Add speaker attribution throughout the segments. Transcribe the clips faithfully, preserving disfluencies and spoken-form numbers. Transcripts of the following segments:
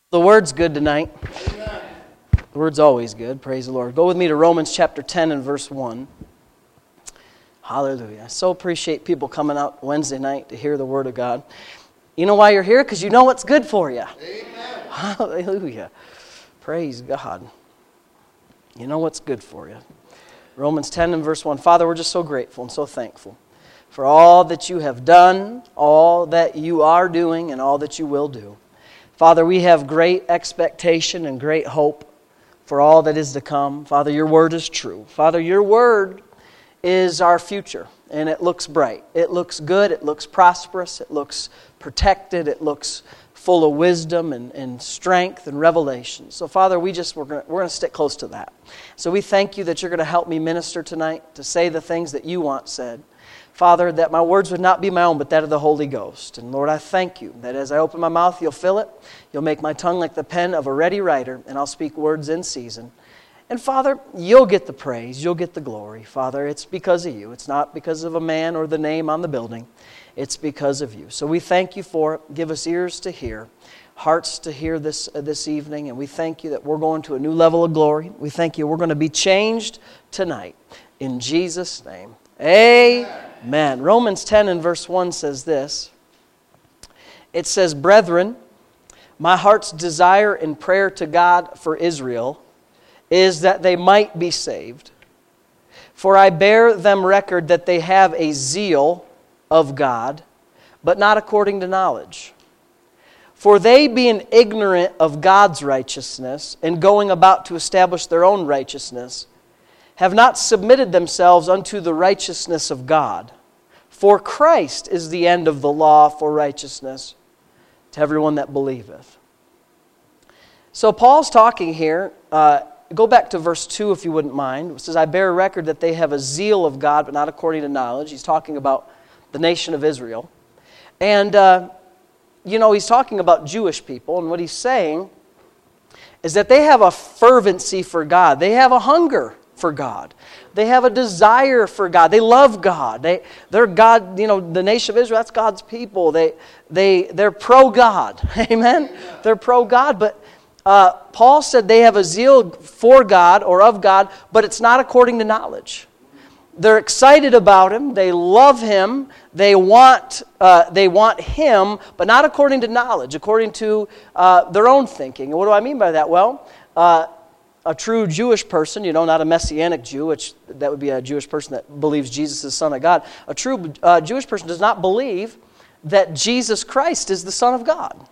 Speaker 1: The Word's good tonight. Amen. The Word's always good. Praise the Lord. Go with me to Romans chapter ten and verse one. Hallelujah. I so appreciate people coming out Wednesday night to hear the Word of God. You know why you're here? Because you know what's good for you. Amen. Hallelujah. Praise God. You know what's good for you. Romans ten and verse one. Father, we're just so grateful and so thankful for all that you have done, all that you are doing, and all that you will do. Father, we have great expectation and great hope for all that is to come. Father, your word is true. Father, your word is our future, and it looks bright. It looks good. It looks prosperous. It looks protected. It looks full of wisdom and, and strength and revelation. So, Father, we just, we're going we're going to stick close to that. So we thank you that you're going to help me minister tonight to say the things that you want said. Father, that my words would not be my own, but that of the Holy Ghost. And Lord, I thank you that as I open my mouth, you'll fill it. You'll make my tongue like the pen of a ready writer, and I'll speak words in season. And Father, you'll get the praise. You'll get the glory. Father, it's because of you. It's not because of a man or the name on the building. It's because of you. So we thank you for it. Give us ears to hear, hearts to hear this, uh, this evening. And we thank you that we're going to a new level of glory. We thank you we're going to be changed tonight. In Jesus' name. Amen. Amen. Romans ten and verse one says this. It says, Brethren, my heart's desire and prayer to God for Israel is that they might be saved. For I bear them record that they have a zeal of God, but not according to knowledge. For they, being ignorant of God's righteousness and going about to establish their own righteousness, have not submitted themselves unto the righteousness of God. For Christ is the end of the law for righteousness to everyone that believeth. So Paul's talking here. Uh, go back to verse two if you wouldn't mind. It says, I bear record that they have a zeal of God, but not according to knowledge. He's talking about the nation of Israel. And, uh, you know, he's talking about Jewish people. And what he's saying is that they have a fervency for God. They have a hunger for God. They have a desire for God. They love God. They, they're God, you know, the nation of Israel, that's God's people. They, they, they're pro-God. Amen? Yeah. They're pro-God. But uh, Paul said they have a zeal for God or of God, but it's not according to knowledge. They're excited about Him. They love Him. They want, uh, they want Him, but not according to knowledge, according to uh, their own thinking. And what do I mean by that? Well, uh, a true Jewish person, you know, not a Messianic Jew, which that would be a Jewish person that believes Jesus is the Son of God. A true uh, Jewish person does not believe that Jesus Christ is the Son of God.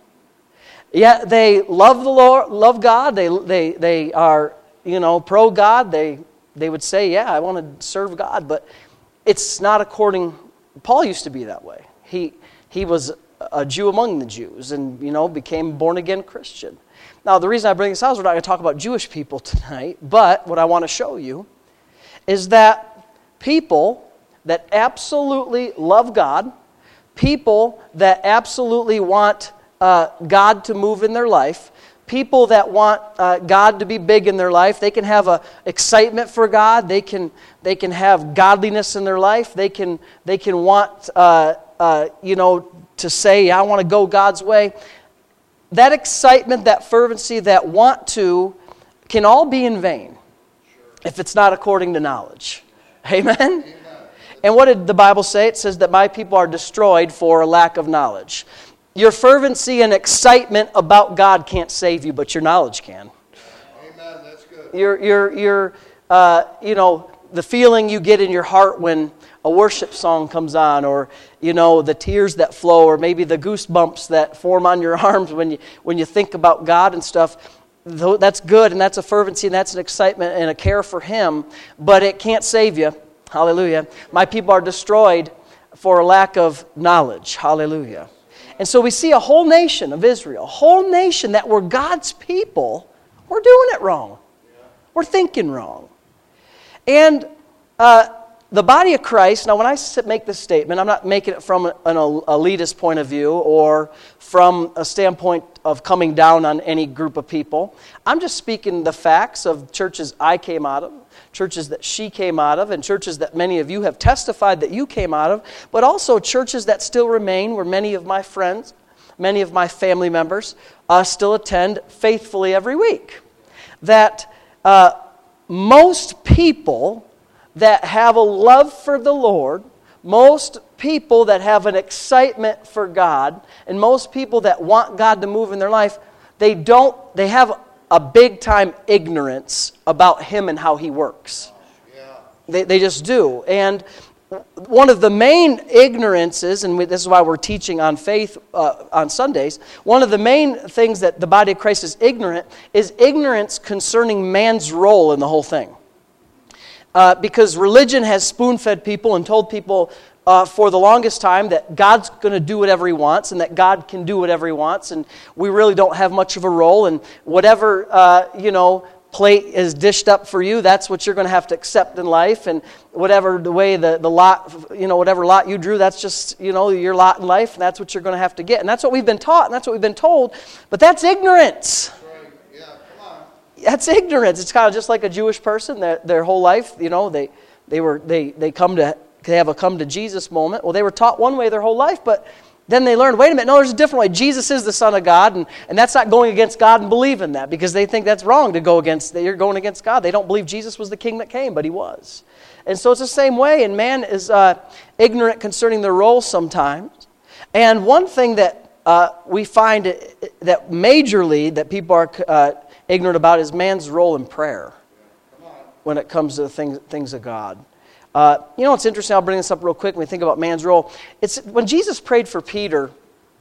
Speaker 1: Yet they love the Lord, love God. They they they are, you know, pro God. They they would say, yeah, I want to serve God, but it's not according. Paul used to be that way. He he was a Jew among the Jews, and you know, became born again Christian. Now, the reason I bring this out is we're not going to talk about Jewish people tonight, but what I want to show you is that people that absolutely love God, people that absolutely want uh, God to move in their life, people that want uh, God to be big in their life, they can have a excitement for God, they can they can have godliness in their life, they can they can want uh, uh, you know to say, I want to go God's way. That excitement, that fervency, that want to, can all be in vain if it's not according to knowledge. Amen? Amen? And what did the Bible say? It says that my people are destroyed for a lack of knowledge. Your fervency and excitement about God can't save you, but your knowledge can.
Speaker 2: Amen. That's good.
Speaker 1: Your, your, your, uh, you know, the feeling you get in your heart when a worship song comes on, or you know, the tears that flow, or maybe the goosebumps that form on your arms when you when you think about God and stuff. That's good, and that's a fervency, and that's an excitement and a care for Him, but it can't save you. Hallelujah. My people are destroyed for a lack of knowledge. Hallelujah. And so we see a whole nation of Israel, a whole nation that were God's people, we're doing it wrong. We're thinking wrong. And uh, the body of Christ, now when I make this statement, I'm not making it from an elitist point of view or from a standpoint of coming down on any group of people. I'm just speaking the facts of churches I came out of, churches that she came out of, and churches that many of you have testified that you came out of, but also churches that still remain where many of my friends many of my family members uh, still attend faithfully every week. That uh, most people that have a love for the Lord, most people that have an excitement for God, and most people that want God to move in their life, they don't, they have a big time ignorance about Him and how He works. Yeah. They, they just do. And one of the main ignorances, and we, this is why we're teaching on faith uh, on Sundays, one of the main things that the body of Christ is ignorant is ignorance concerning man's role in the whole thing. Uh, because religion has spoon-fed people and told people uh, for the longest time that God's going to do whatever He wants and that God can do whatever He wants, and we really don't have much of a role, and whatever, uh, you know, plate is dished up for you, that's what you're going to have to accept in life, and whatever the way the, the lot, you know, whatever lot you drew, that's just, you know, your lot in life, and that's what you're going to have to get. And that's what we've been taught, and that's what we've been told, but that's ignorance.
Speaker 2: Right. Yeah, come on.
Speaker 1: That's ignorance. It's kind of just like a Jewish person that their whole life, you know, they they were they they come to they have a come to Jesus moment. Well, they were taught one way their whole life, but then they learned, wait a minute, no, there's a different way. Jesus is the Son of God, and, and that's not going against God and believing that, because they think that's wrong to go against, that you're going against God. They don't believe Jesus was the King that came, but He was. And so it's the same way, and man is uh, ignorant concerning their role sometimes. And one thing that uh, we find that majorly that people are uh, ignorant about is man's role in prayer when it comes to the things, things of God. Uh, you know, it's interesting, I'll bring this up real quick when we think about man's role. It's when Jesus prayed for Peter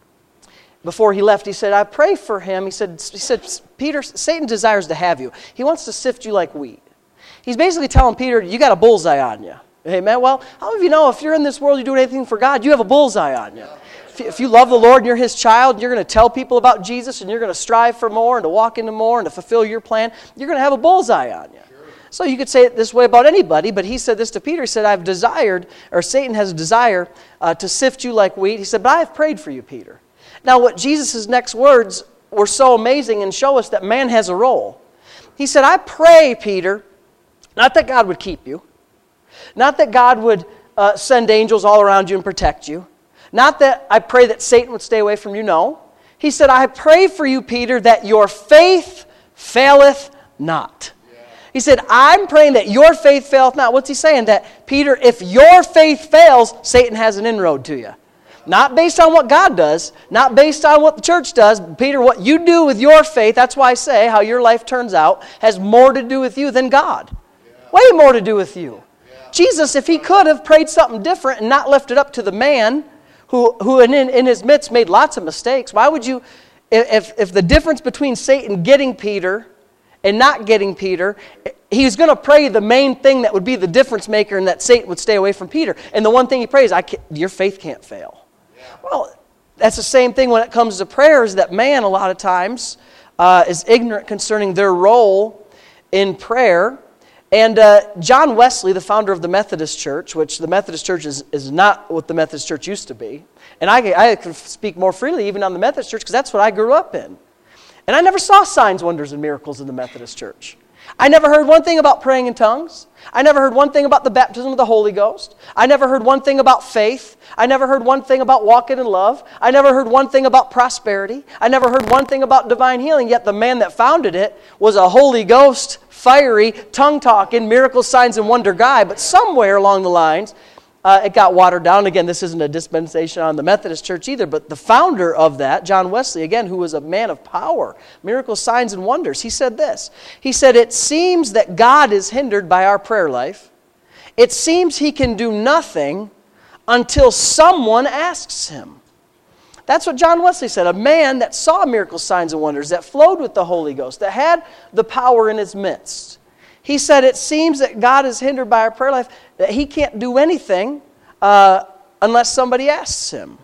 Speaker 1: before He left, He said, I pray for him. He said, he said, Peter, Satan desires to have you. He wants to sift you like wheat. He's basically telling Peter, you got a bullseye on you. Amen? Well, how many of you know if you're in this world, you're doing anything for God, you have a bullseye on you. If you, if you love the Lord and you're His child, you're going to tell people about Jesus, and you're going to strive for more and to walk into more and to fulfill your plan, you're going to have a bullseye on you. So you could say it this way about anybody, but He said this to Peter. He said, I've desired, or Satan has a desire uh, to sift you like wheat. He said, but I have prayed for you, Peter. Now what Jesus' next words were so amazing and show us that man has a role. He said, I pray, Peter, not that God would keep you, not that God would uh, send angels all around you and protect you, not that I pray that Satan would stay away from you, no. He said, I pray for you, Peter, that your faith faileth not. He said, I'm praying that your faith faileth not. What's he saying? That, Peter, if your faith fails, Satan has an inroad to you. Not based on what God does, not based on what the church does. Peter, what you do with your faith, that's why I say how your life turns out, has more to do with you than God. Yeah. Way more to do with you. Yeah. Jesus, if He could have prayed something different and not left it up to the man who, who in, in His midst made lots of mistakes, why would you, if, if the difference between Satan getting Peter and not getting Peter, He's going to pray the main thing that would be the difference maker and that Satan would stay away from Peter. And the one thing He prays, I can't, your faith can't fail. Yeah. Well, that's the same thing when it comes to prayer, is that man a lot of times uh, is ignorant concerning their role in prayer. And uh, John Wesley, the founder of the Methodist Church, which the Methodist Church is, is not what the Methodist Church used to be. And I, I can speak more freely even on the Methodist Church because that's what I grew up in. And I never saw signs, wonders, and miracles in the Methodist Church. I never heard one thing about praying in tongues. I never heard one thing about the baptism of the Holy Ghost. I never heard one thing about faith. I never heard one thing about walking in love. I never heard one thing about prosperity. I never heard one thing about divine healing, yet the man that founded it was a Holy Ghost, fiery, tongue-talking, miracle signs and wonder guy. But somewhere along the lines, Uh, it got watered down. Again, this isn't a dispensation on the Methodist Church either, but the founder of that, John Wesley, again, who was a man of power, miracles, signs, and wonders, he said this. He said, it seems that God is hindered by our prayer life. It seems He can do nothing until someone asks Him. That's what John Wesley said, a man that saw miracles, signs, and wonders, that flowed with the Holy Ghost, that had the power in his midst. He said, it seems that God is hindered by our prayer life, that He can't do anything uh, unless somebody asks Him.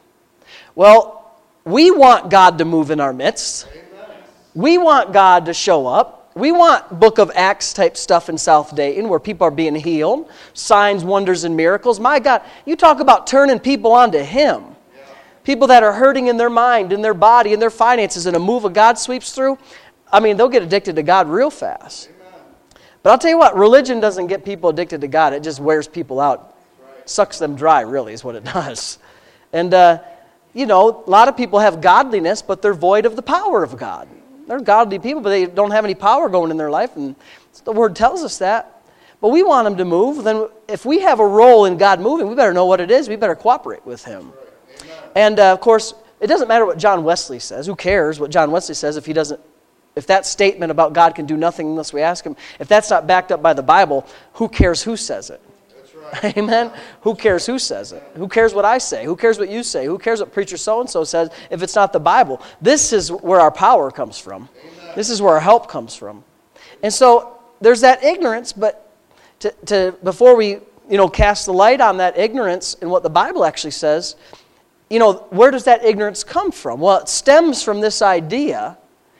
Speaker 1: Well, we want God to move in our midst. Amen. We want God to show up. We want Book of Acts type stuff in South Dayton where people are being healed, signs, wonders, and miracles. My God, you talk about turning people onto Him. Yeah. People that are hurting in their mind, in their body, in their finances, and a move of God sweeps through. I mean, they'll get addicted to God real fast. But I'll tell you what, religion doesn't get people addicted to God. It just wears people out. Right. Sucks them dry, really, is what it does. And uh, you know, a lot of people have godliness, but they're void of the power of God. They're godly people, but they don't have any power going in their life, and the Word tells us that. But we want them to move. Then if we have a role in God moving, we better know what it is. We better cooperate with Him. Right. And, uh, of course, it doesn't matter what John Wesley says. Who cares what John Wesley says if he doesn't, if that statement about God can do nothing unless we ask Him, if that's not backed up by the Bible, who cares who says it? Right. Amen? Who cares who says it? Who cares what I say? Who cares what you say? Who cares what preacher so-and-so says if it's not the Bible? This is where our power comes from. Amen. This is where our help comes from. And so there's that ignorance, but to, to before we you know cast the light on that ignorance and what the Bible actually says, you know, where does that ignorance come from? Well, it stems from this idea,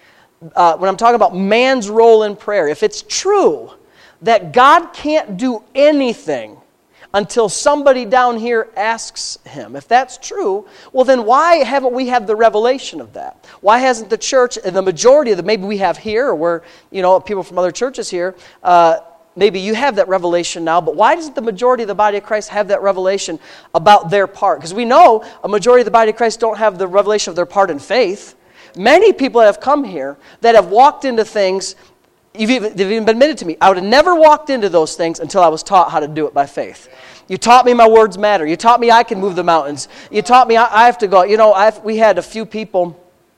Speaker 1: uh, when I'm talking about man's role in prayer. If it's true that God can't do anything until somebody down here asks Him. If that's true, well then why haven't we had the revelation of that? Why hasn't the church, and the majority of the, maybe we have here, or we're, you know, people from other churches here, uh, maybe you have that revelation now, but why doesn't the majority of the body of Christ have that revelation about their part? Because we know a majority of the body of Christ don't have the revelation of their part in faith. Many people that have come here that have walked into things, You've even, they've even admitted to me, I would have never walked into those things until I was taught how to do it by faith. You taught me my words matter. You taught me I can move the mountains. You taught me I, I have to go. You know, I've, we had a few people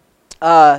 Speaker 1: uh,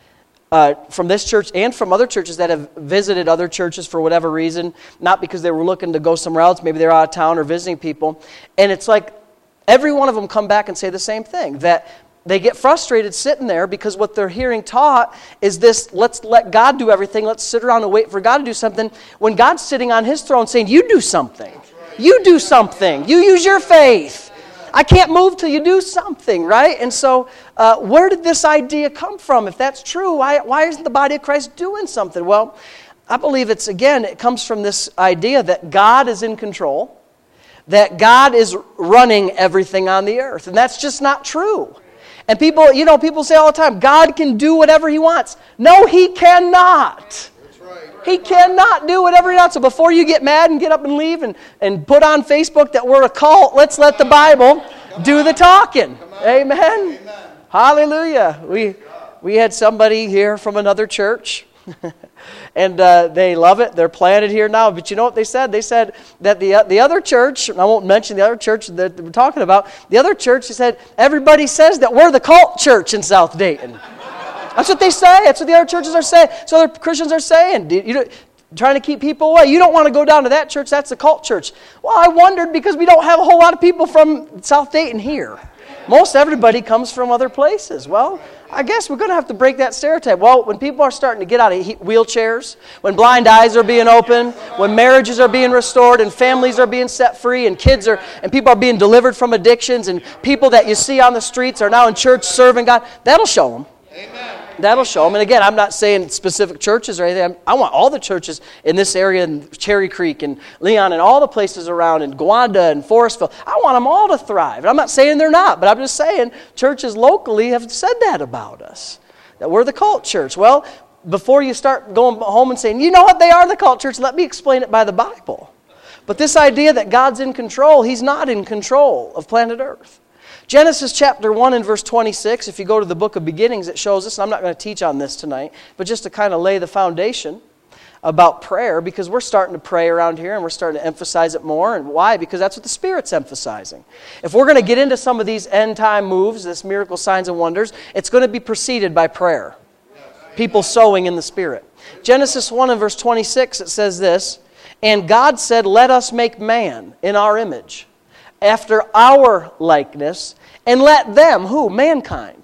Speaker 1: uh, from this church and from other churches that have visited other churches for whatever reason, not because they were looking to go somewhere else. Maybe they're out of town or visiting people. And it's like every one of them come back and say the same thing, that they get frustrated sitting there because what they're hearing taught is this, let's let God do everything, let's sit around and wait for God to do something, when God's sitting on His throne saying, you do something. You do something. You use your faith. I can't move till you do something, right? And so uh, where did this idea come from? If that's true, why, why isn't the body of Christ doing something? Well, I believe it's, again, it comes from this idea that God is in control, that God is running everything on the earth. And that's just not true. And people, you know, people say all the time, God can do whatever He wants. No, He cannot. He cannot do whatever He wants. So before you get mad and get up and leave and, and put on Facebook that we're a cult, let's let the Bible do the talking. Amen. Amen. Hallelujah. We we had somebody here from another church, and uh, they love it. They're planted here now. But you know what they said? They said that the uh, the other church, I won't mention the other church that we're talking about, the other church, they said, everybody says that we're the cult church in South Dayton. That's what they say. That's what the other churches are saying. So other Christians are saying, you know, trying to keep people away. You don't want to go down to that church. That's the cult church. Well, I wondered because we don't have a whole lot of people from South Dayton here. Most everybody comes from other places. Well, I guess we're going to have to break that stereotype. Well, when people are starting to get out of wheelchairs, when blind eyes are being opened, when marriages are being restored and families are being set free and kids are, and people are being delivered from addictions and people that you see on the streets are now in church serving God, that'll show them. Amen. That'll show them. And again, I'm not saying specific churches or anything. I want all the churches in this area, in Cherry Creek and Leon and all the places around, and Gowanda and Forestville. I want them all to thrive. And I'm not saying they're not, but I'm just saying churches locally have said that about us, that we're the cult church. Well, before you start going home and saying, you know what, they are the cult church, let me explain it by the Bible. But this idea that God's in control, He's not in control of planet Earth. Genesis chapter one and verse twenty-six, if you go to the book of beginnings, it shows us, and I'm not going to teach on this tonight, but just to kind of lay the foundation about prayer, because we're starting to pray around here and we're starting to emphasize it more. And why? Because that's what the Spirit's emphasizing. If we're going to get into some of these end time moves, this miracle signs and wonders, it's going to be preceded by prayer. People sowing in the Spirit. Genesis one and verse twenty-six, it says this, and God said, let us make man in our image, after our likeness, and let them, who? Mankind,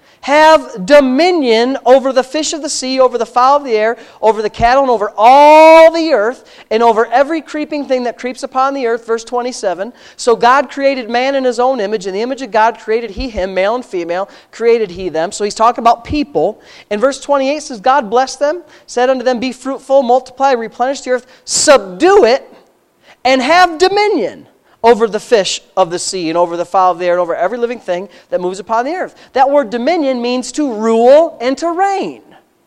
Speaker 1: have dominion over the fish of the sea, over the fowl of the air, over the cattle, and over all the earth, and over every creeping thing that creeps upon the earth. Verse twenty-seven, so God created man in His own image. In the image of God created He him, male and female, created He them. So He's talking about people. And verse twenty-eight says, God blessed them, said unto them, be fruitful, multiply, replenish the earth, subdue it, and have dominion over the fish of the sea and over the fowl of the air and over every living thing that moves upon the earth. That word dominion means to rule and to reign.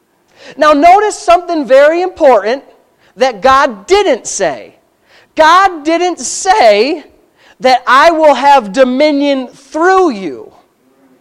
Speaker 1: Now notice something very important that God didn't say. God didn't say that I will have dominion through you.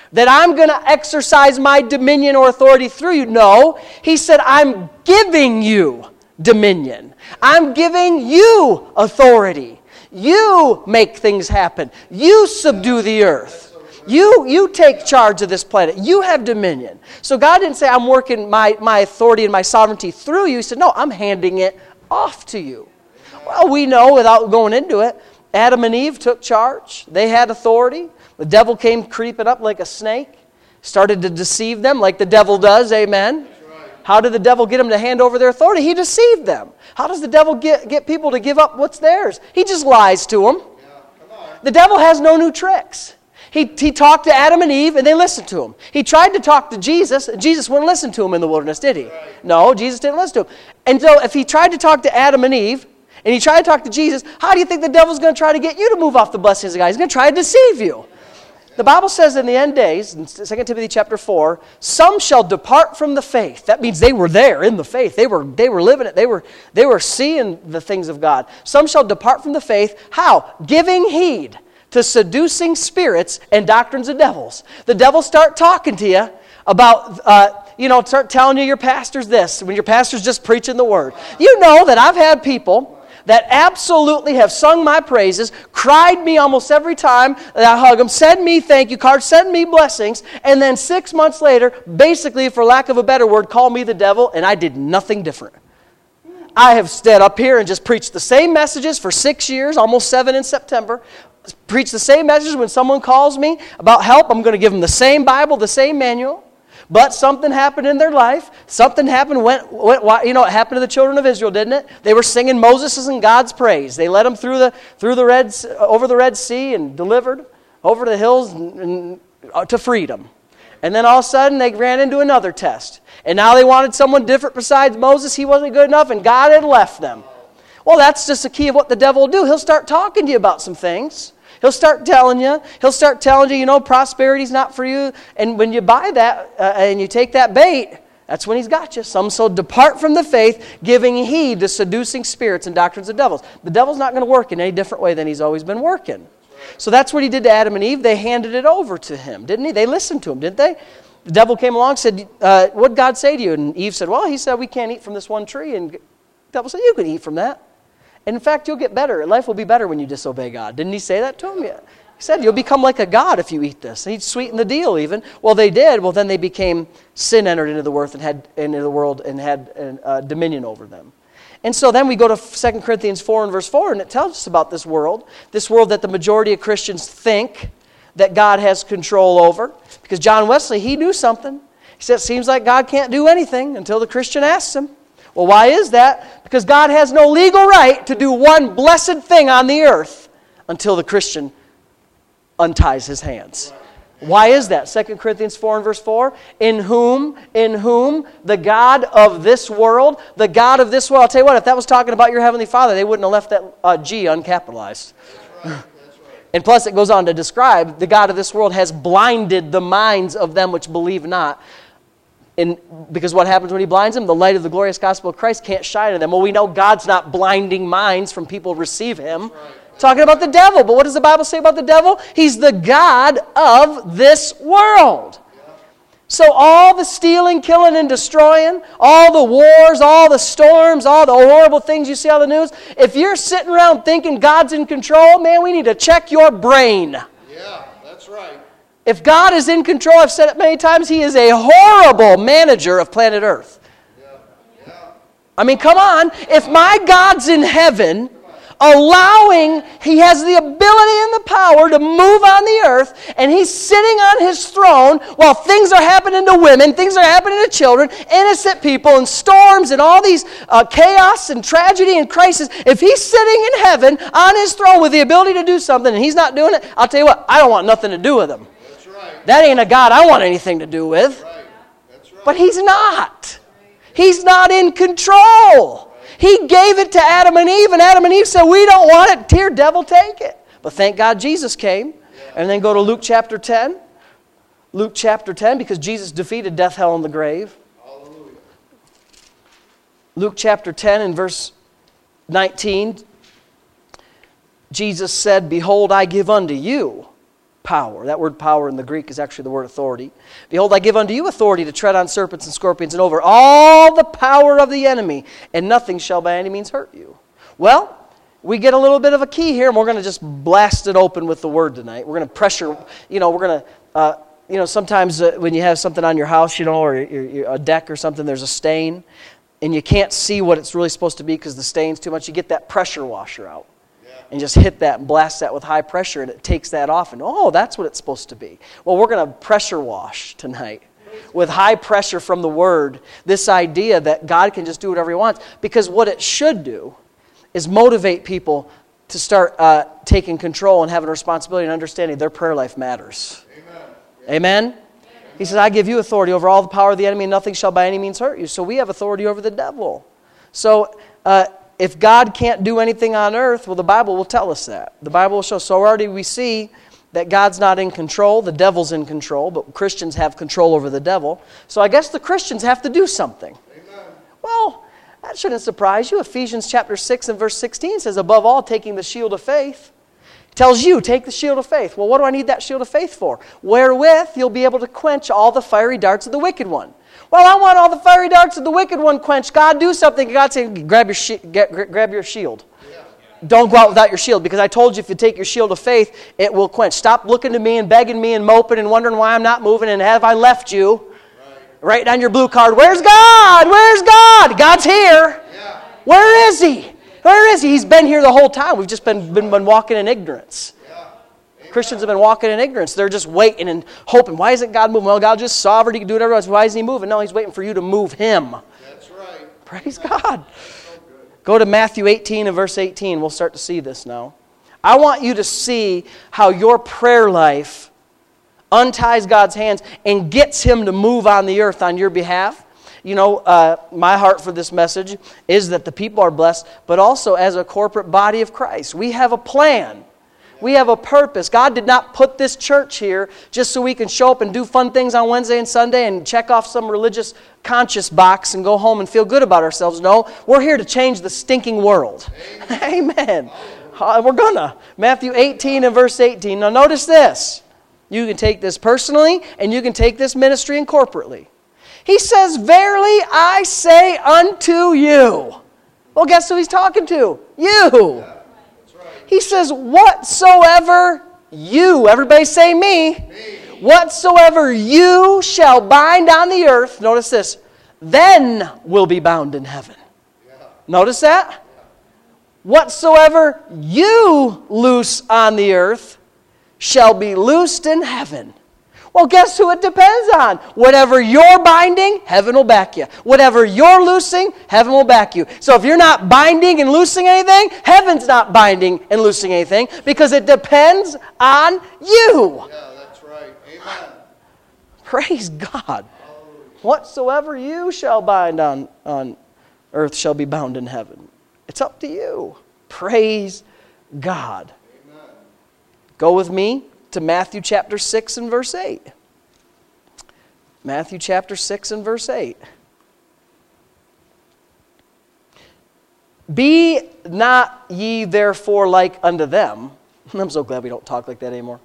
Speaker 1: that I'm going to exercise my dominion or authority through you. No, he said, I'm giving you dominion. I'm giving you authority. You make things happen. You subdue the earth. You, you take charge of this planet. You have dominion. So God didn't say, I'm working my, my authority and my sovereignty through you. He said, no, I'm handing it off to you. Well, we know without going into it, Adam and Eve took charge. They had authority. The devil came creeping up like a snake, started to deceive them like the devil does, amen? How did the devil get them to hand over their authority? He deceived them. How does the devil get, get people to give up what's theirs? He just lies to them. The devil has no new tricks. He, he talked to Adam and Eve, and they listened to him. He tried to talk to Jesus. Jesus wouldn't listen to him in the wilderness, did he? No, Jesus didn't listen to him. And so if he tried to talk to Adam and Eve, and he tried to talk to Jesus, how do you think the devil's going to try to get you to move off the blessings of God? He's going to try to deceive you. The Bible says in the end days, in Second Timothy chapter four, some shall depart from the faith. That means they were there in the faith. They were, they were living it. They were, they were seeing the things of God. Some shall depart from the faith. How? Giving heed to seducing spirits and doctrines of devils. The devil start talking to you about, uh, you know, start telling you your pastor's this, when your pastor's just preaching the word. You know that I've had people that absolutely have sung my praises, cried me almost every time that I hug them, send me thank you cards, send me blessings, and then six months later, basically, for lack of a better word, call me the devil, and I did nothing different. I have stood up here and just preached the same messages for six years, almost seven in September, preach the same message. When someone calls me about help, I'm going to give them the same Bible, the same manual. But something happened in their life. Something happened, went, went, you know, it happened to the children of Israel, didn't it? They were singing Moses' and God's praise. They led them through the, through the Red, over the Red Sea and delivered over the hills and, and, uh, to freedom. And then all of a sudden they ran into another test. And now they wanted someone different besides Moses. He wasn't good enough and God had left them. Well, that's just the key of what the devil will do. He'll start talking to you about some things. He'll start telling you. He'll start telling you, you know, prosperity's not for you. And when you buy that uh, and you take that bait, that's when he's got you. Some so depart from the faith, giving heed to seducing spirits and doctrines of devils. The devil's not going to work in any different way than he's always been working. So that's what he did to Adam and Eve. They handed it over to him, didn't he? They listened to him, didn't they? The devil came along and said, uh, what did God say to you? And Eve said, well, he said we can't eat from this one tree. And the devil said, you can eat from that. And in fact, you'll get better. Life will be better when you disobey God. Didn't he say that to him? Yeah. He said, you'll become like a god if you eat this. And he'd sweeten the deal even. Well, they did. Well, then they became, sin entered into the world and had, into the world and had uh, dominion over them. And so then we go to Second Corinthians four and verse four, and it tells us about this world. This world that the majority of Christians think that God has control over. Because John Wesley, he knew something. He said, it seems like God can't do anything until the Christian asks him. Well, why is that? Because God has no legal right to do one blessed thing on the earth until the Christian unties his hands. Why is that? Second Corinthians four and verse four. In whom, in whom the God of this world, the God of this world. I'll tell you what, if that was talking about your Heavenly Father, they wouldn't have left that uh, G uncapitalized.
Speaker 2: That's right. That's right.
Speaker 1: And plus it goes on to describe, the God of this world has blinded the minds of them which believe not. And because what happens when he blinds them? The light of the glorious gospel of Christ can't shine in them. Well, we know God's not blinding minds from people who receive him.
Speaker 2: That's right.
Speaker 1: Talking about the devil. But what does the Bible say about the devil? He's the God of this world.
Speaker 2: Yeah.
Speaker 1: So all the stealing, killing, and destroying, all the wars, all the storms, all the horrible things you see on the news, if you're sitting around thinking God's in control, man, we need to check your brain.
Speaker 2: Yeah, that's right.
Speaker 1: If God is in control, I've said it many times, he is a horrible manager of planet Earth.
Speaker 2: Yeah. Yeah.
Speaker 1: I mean, come on. If my God's in heaven, allowing, he has the ability and the power to move on the earth, and he's sitting on his throne while things are happening to women, things are happening to children, innocent people, and storms, and all these uh, chaos and tragedy and crisis. If he's sitting in heaven on his throne with the ability to do something, and he's not doing it, I'll tell you what, I don't want nothing to do with him.
Speaker 2: That's right.
Speaker 1: That ain't a God I want anything to do with.
Speaker 2: That's right. That's right.
Speaker 1: But he's not. He's not in control. He gave it to Adam and Eve, and Adam and Eve said, we don't want it. Dear devil, take it. But thank God Jesus came. And then go to Luke chapter ten. Luke chapter ten, because Jesus defeated death, hell, and the grave.
Speaker 2: Hallelujah.
Speaker 1: Luke chapter ten and verse nineteen. Jesus said, behold, I give unto you power. That word power in the Greek is actually the word authority. Behold, I give unto you authority to tread on serpents and scorpions and over all the power of the enemy, and nothing shall by any means hurt you. Well, we get a little bit of a key here, and we're going to just blast it open with the word tonight. We're going to pressure, you know, we're going to, uh, you know, sometimes uh, when you have something on your house, you know, or your, your, a deck or something, there's a stain, and you can't see what it's really supposed to be because the stain's too much. You get that pressure washer out and just hit that and blast that with high pressure, and it takes that off, and oh, that's what it's supposed to be. Well, we're going to pressure wash tonight with high pressure from the Word, this idea that God can just do whatever He wants, because what it should do is motivate people to start uh, taking control and having a responsibility and understanding their prayer life matters. Amen? Amen? He says, I give you authority over all the power of the enemy, and nothing shall by any means hurt you. So we have authority over the devil. So uh, if God can't do anything on earth, well, the Bible will tell us that. The Bible will show. So already we see that God's not in control, the devil's in control, but Christians have control over the devil. So I guess the Christians have to do something. Amen. Well, that shouldn't surprise you. Ephesians chapter six and verse sixteen says, above all, taking the shield of faith. It tells you, take the shield of faith. Well, what do I need that shield of faith for? Wherewith you'll be able to quench all the fiery darts of the wicked one. Well, I want all the fiery darts of the wicked one quenched. God, do something. God said, grab your, shi- get, grab your shield. Yeah. Don't go out without your shield, because I told you if you take your shield of faith, it will quench. Stop looking to me and begging me and moping and wondering why I'm not moving and have I left you. Write on your blue card, where's God? Where's God? God's here. Yeah. Where is He? Where is He? He's been here the whole time. We've just been, been, been walking in ignorance. Yeah. Christians have been walking in ignorance. They're just waiting and hoping. Why isn't God moving? Well, God's just sovereign. He can do whatever else. Why isn't He moving? No, He's waiting for you to move Him.
Speaker 2: That's right.
Speaker 1: Praise God. So go to Matthew eighteen and verse eighteen. We'll start to see this now. I want you to see how your prayer life unties God's hands and gets Him to move on the earth on your behalf. You know, uh, my heart for this message is that the people are blessed, but also as a corporate body of Christ. We have a plan. We have a purpose. God did not put this church here just so we can show up and do fun things on Wednesday and Sunday and check off some religious conscience box and go home and feel good about ourselves. No, we're here to change the stinking world. Amen. Amen. Uh, we're gonna. Matthew eighteen and verse eighteen. Now notice this. You can take this personally, and you can take this ministry and corporately. He says, verily I say unto you. Well, guess who He's talking to? You. Yeah, that's right. He says, whatsoever you, everybody say me, me, whatsoever you shall bind on the earth, notice this, then will be bound in heaven. Yeah. Notice that? Yeah. Whatsoever you loose on the earth shall be loosed in heaven. Well, guess who it depends on? Whatever you're binding, heaven will back you. Whatever you're loosing, heaven will back you. So if you're not binding and loosing anything, heaven's not binding and loosing anything, because it depends on you.
Speaker 2: Yeah, that's right. Amen.
Speaker 1: Praise God. Whatsoever you shall bind on, on earth shall be bound in heaven. It's up to you. Praise God. Go with me to Matthew chapter six and verse eight. Matthew chapter six and verse eight. Be not ye therefore like unto them. I'm so glad we don't talk like that anymore.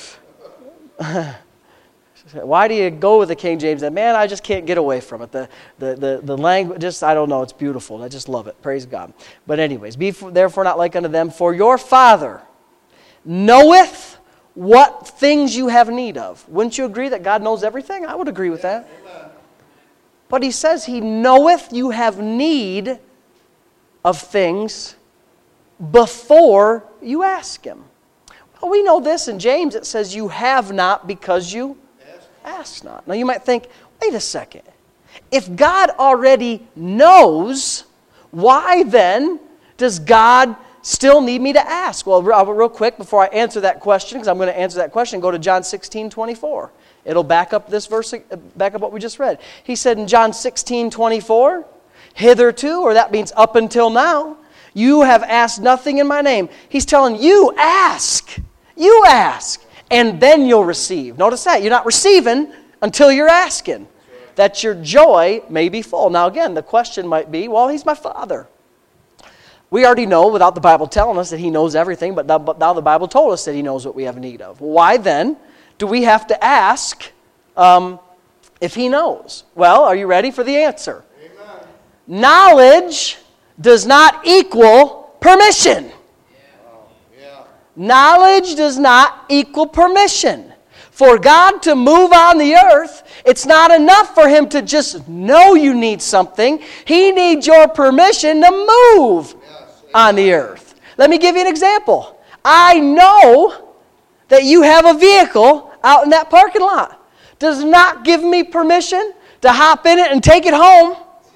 Speaker 1: Why do you go with the King James? That man, I just can't get away from it. The the the, the language, just I don't know. It's beautiful. I just love it. Praise God. But anyways, be therefore not like unto them, for your Father knoweth what things you have need of. Wouldn't you agree that God knows everything? I would agree with that. Amen. But He says He knoweth you have need of things before you ask Him. Well, we know this in James. It says you have not because you ask, ask not. Now you might think, wait a second. If God already knows, why then does God still need me to ask? Well, real quick, before I answer that question, because I'm going to answer that question, go to John sixteen twenty-four. It'll back up this verse, back up what we just read. He said in John sixteen twenty-four, hitherto, or that means up until now, you have asked nothing in my name. He's telling you, ask. You ask, and then you'll receive. Notice that. You're not receiving until you're asking, that your joy may be full. Now again, the question might be, well, He's my Father. We already know without the Bible telling us that He knows everything, but now the Bible told us that He knows what we have need of. Why then do we have to ask um, if He knows? Well, are you ready for the answer? Amen. Knowledge does not equal permission. Yeah. Oh, yeah. Knowledge does not equal permission. For God to move on the earth, it's not enough for Him to just know you need something. He needs your permission to move yes, on the earth. Let me give you an example. I know that you have a vehicle out in that parking lot. Does not give me permission to hop in it and take it home.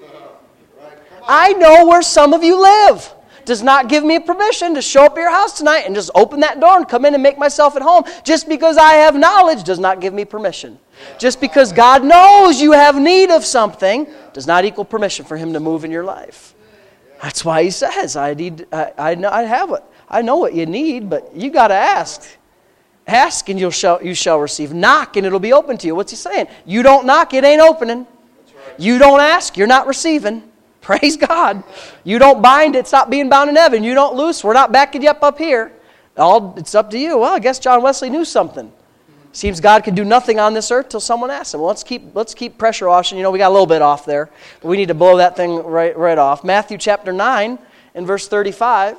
Speaker 1: I know where some of you live. Does not give me permission to show up at your house tonight and just open that door and come in and make myself at home. Just because I have knowledge does not give me permission. Just because God knows you have need of something does not equal permission for Him to move in your life. That's why He says, I need, I, I know, I have it. I know what you need, but you got to ask. Ask and you'll shall, you shall receive. Knock and it'll be open to you. What's He saying? You don't knock, it ain't opening. You don't ask, you're not receiving. Praise God. You don't bind, it's not being bound in heaven. You don't loose, we're not backing you up up here. All it's up to you. Well, I guess John Wesley knew something. Seems God can do nothing on this earth till someone asks Him. Well, let's keep let's keep pressure washing. You know, we got a little bit off there. But we need to blow that thing right, right off. Matthew chapter nine and verse thirty-five.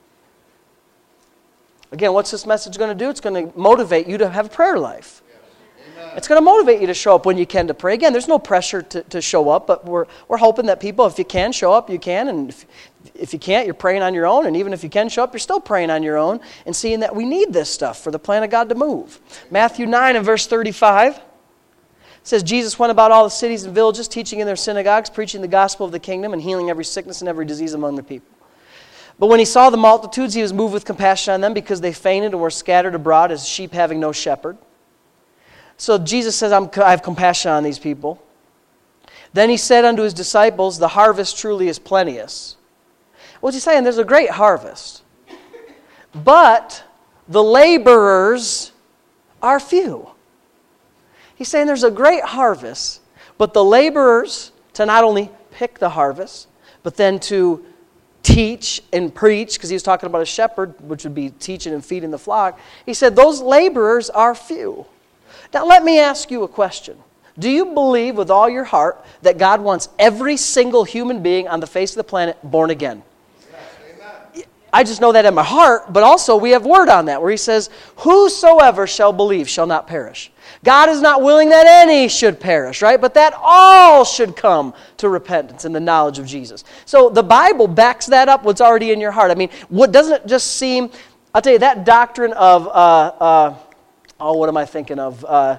Speaker 1: Again, what's this message going to do? It's going to motivate you to have a prayer life. It's going to motivate you to show up when you can to pray. Again, there's no pressure to, to show up, but we're we're hoping that people, if you can show up, you can. And if, if you can't, you're praying on your own. And even if you can show up, you're still praying on your own and seeing that we need this stuff for the plan of God to move. Matthew nine and verse thirty-five says, Jesus went about all the cities and villages, teaching in their synagogues, preaching the gospel of the kingdom, and healing every sickness and every disease among the people. But when He saw the multitudes, He was moved with compassion on them because they fainted and were scattered abroad as sheep having no shepherd. So Jesus says, I'm, I have compassion on these people. Then He said unto His disciples, the harvest truly is plenteous. What's He saying? There's a great harvest. But the laborers are few. He's saying there's a great harvest, but the laborers to not only pick the harvest, but then to teach and preach, because He was talking about a shepherd, which would be teaching and feeding the flock. He said those laborers are few. Now let me ask you a question. Do you believe with all your heart that God wants every single human being on the face of the planet born again? Yes. I just know that in my heart, but also we have word on that where He says, whosoever shall believe shall not perish. God is not willing that any should perish, right? But that all should come to repentance and the knowledge of Jesus. So the Bible backs that up, what's already in your heart. I mean, what doesn't it just seem, I'll tell you, that doctrine of... Uh, uh, Oh, what am I thinking of? Uh,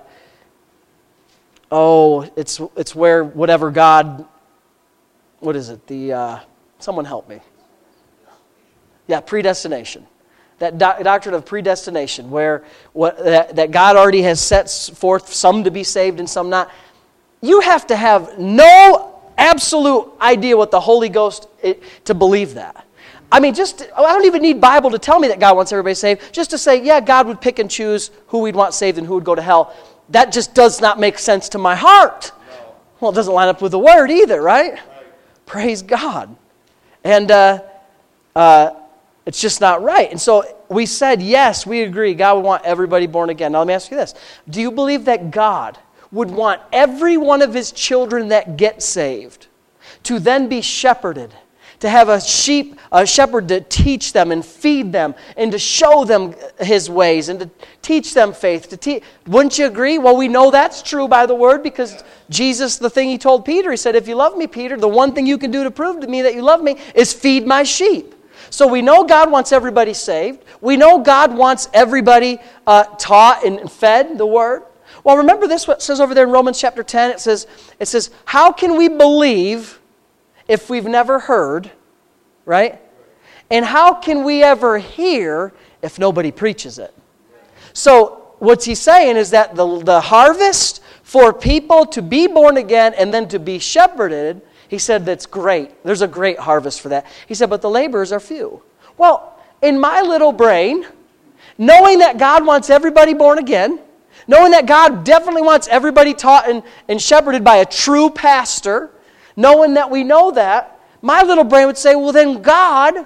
Speaker 1: oh, it's it's where whatever God, what is it? The uh, someone help me. Yeah, predestination. That do- doctrine of predestination, where what that, that God already has set forth some to be saved and some not. You have to have no absolute idea what the Holy Ghost it, to believe that. I mean, just, I don't even need Bible to tell me that God wants everybody saved. Just to say, yeah, God would pick and choose who we'd want saved and who would go to hell. That just does not make sense to my heart. No. Well, it doesn't line up with the Word either, right? Right. Praise God. And uh, uh, it's just not right. And so we said, yes, we agree. God would want everybody born again. Now let me ask you this. Do you believe that God would want every one of His children that get saved to then be shepherded? To have a sheep, a shepherd to teach them and feed them and to show them His ways and to teach them faith. To te- Wouldn't you agree? Well, we know that's true by the Word because yes. Jesus, the thing He told Peter, He said, if you love me, Peter, the one thing you can do to prove to me that you love me is feed my sheep. So we know God wants everybody saved. We know God wants everybody uh, taught and fed the Word. Well, remember this, what it says over there in Romans chapter ten. It says, it says, how can we believe if we've never heard, right? And how can we ever hear if nobody preaches it? So what He's saying is that the, the harvest for people to be born again and then to be shepherded, He said that's great. There's a great harvest for that. He said, but the laborers are few. Well, in my little brain, knowing that God wants everybody born again, knowing that God definitely wants everybody taught and, and shepherded by a true pastor, knowing that we know that, my little brain would say, well then God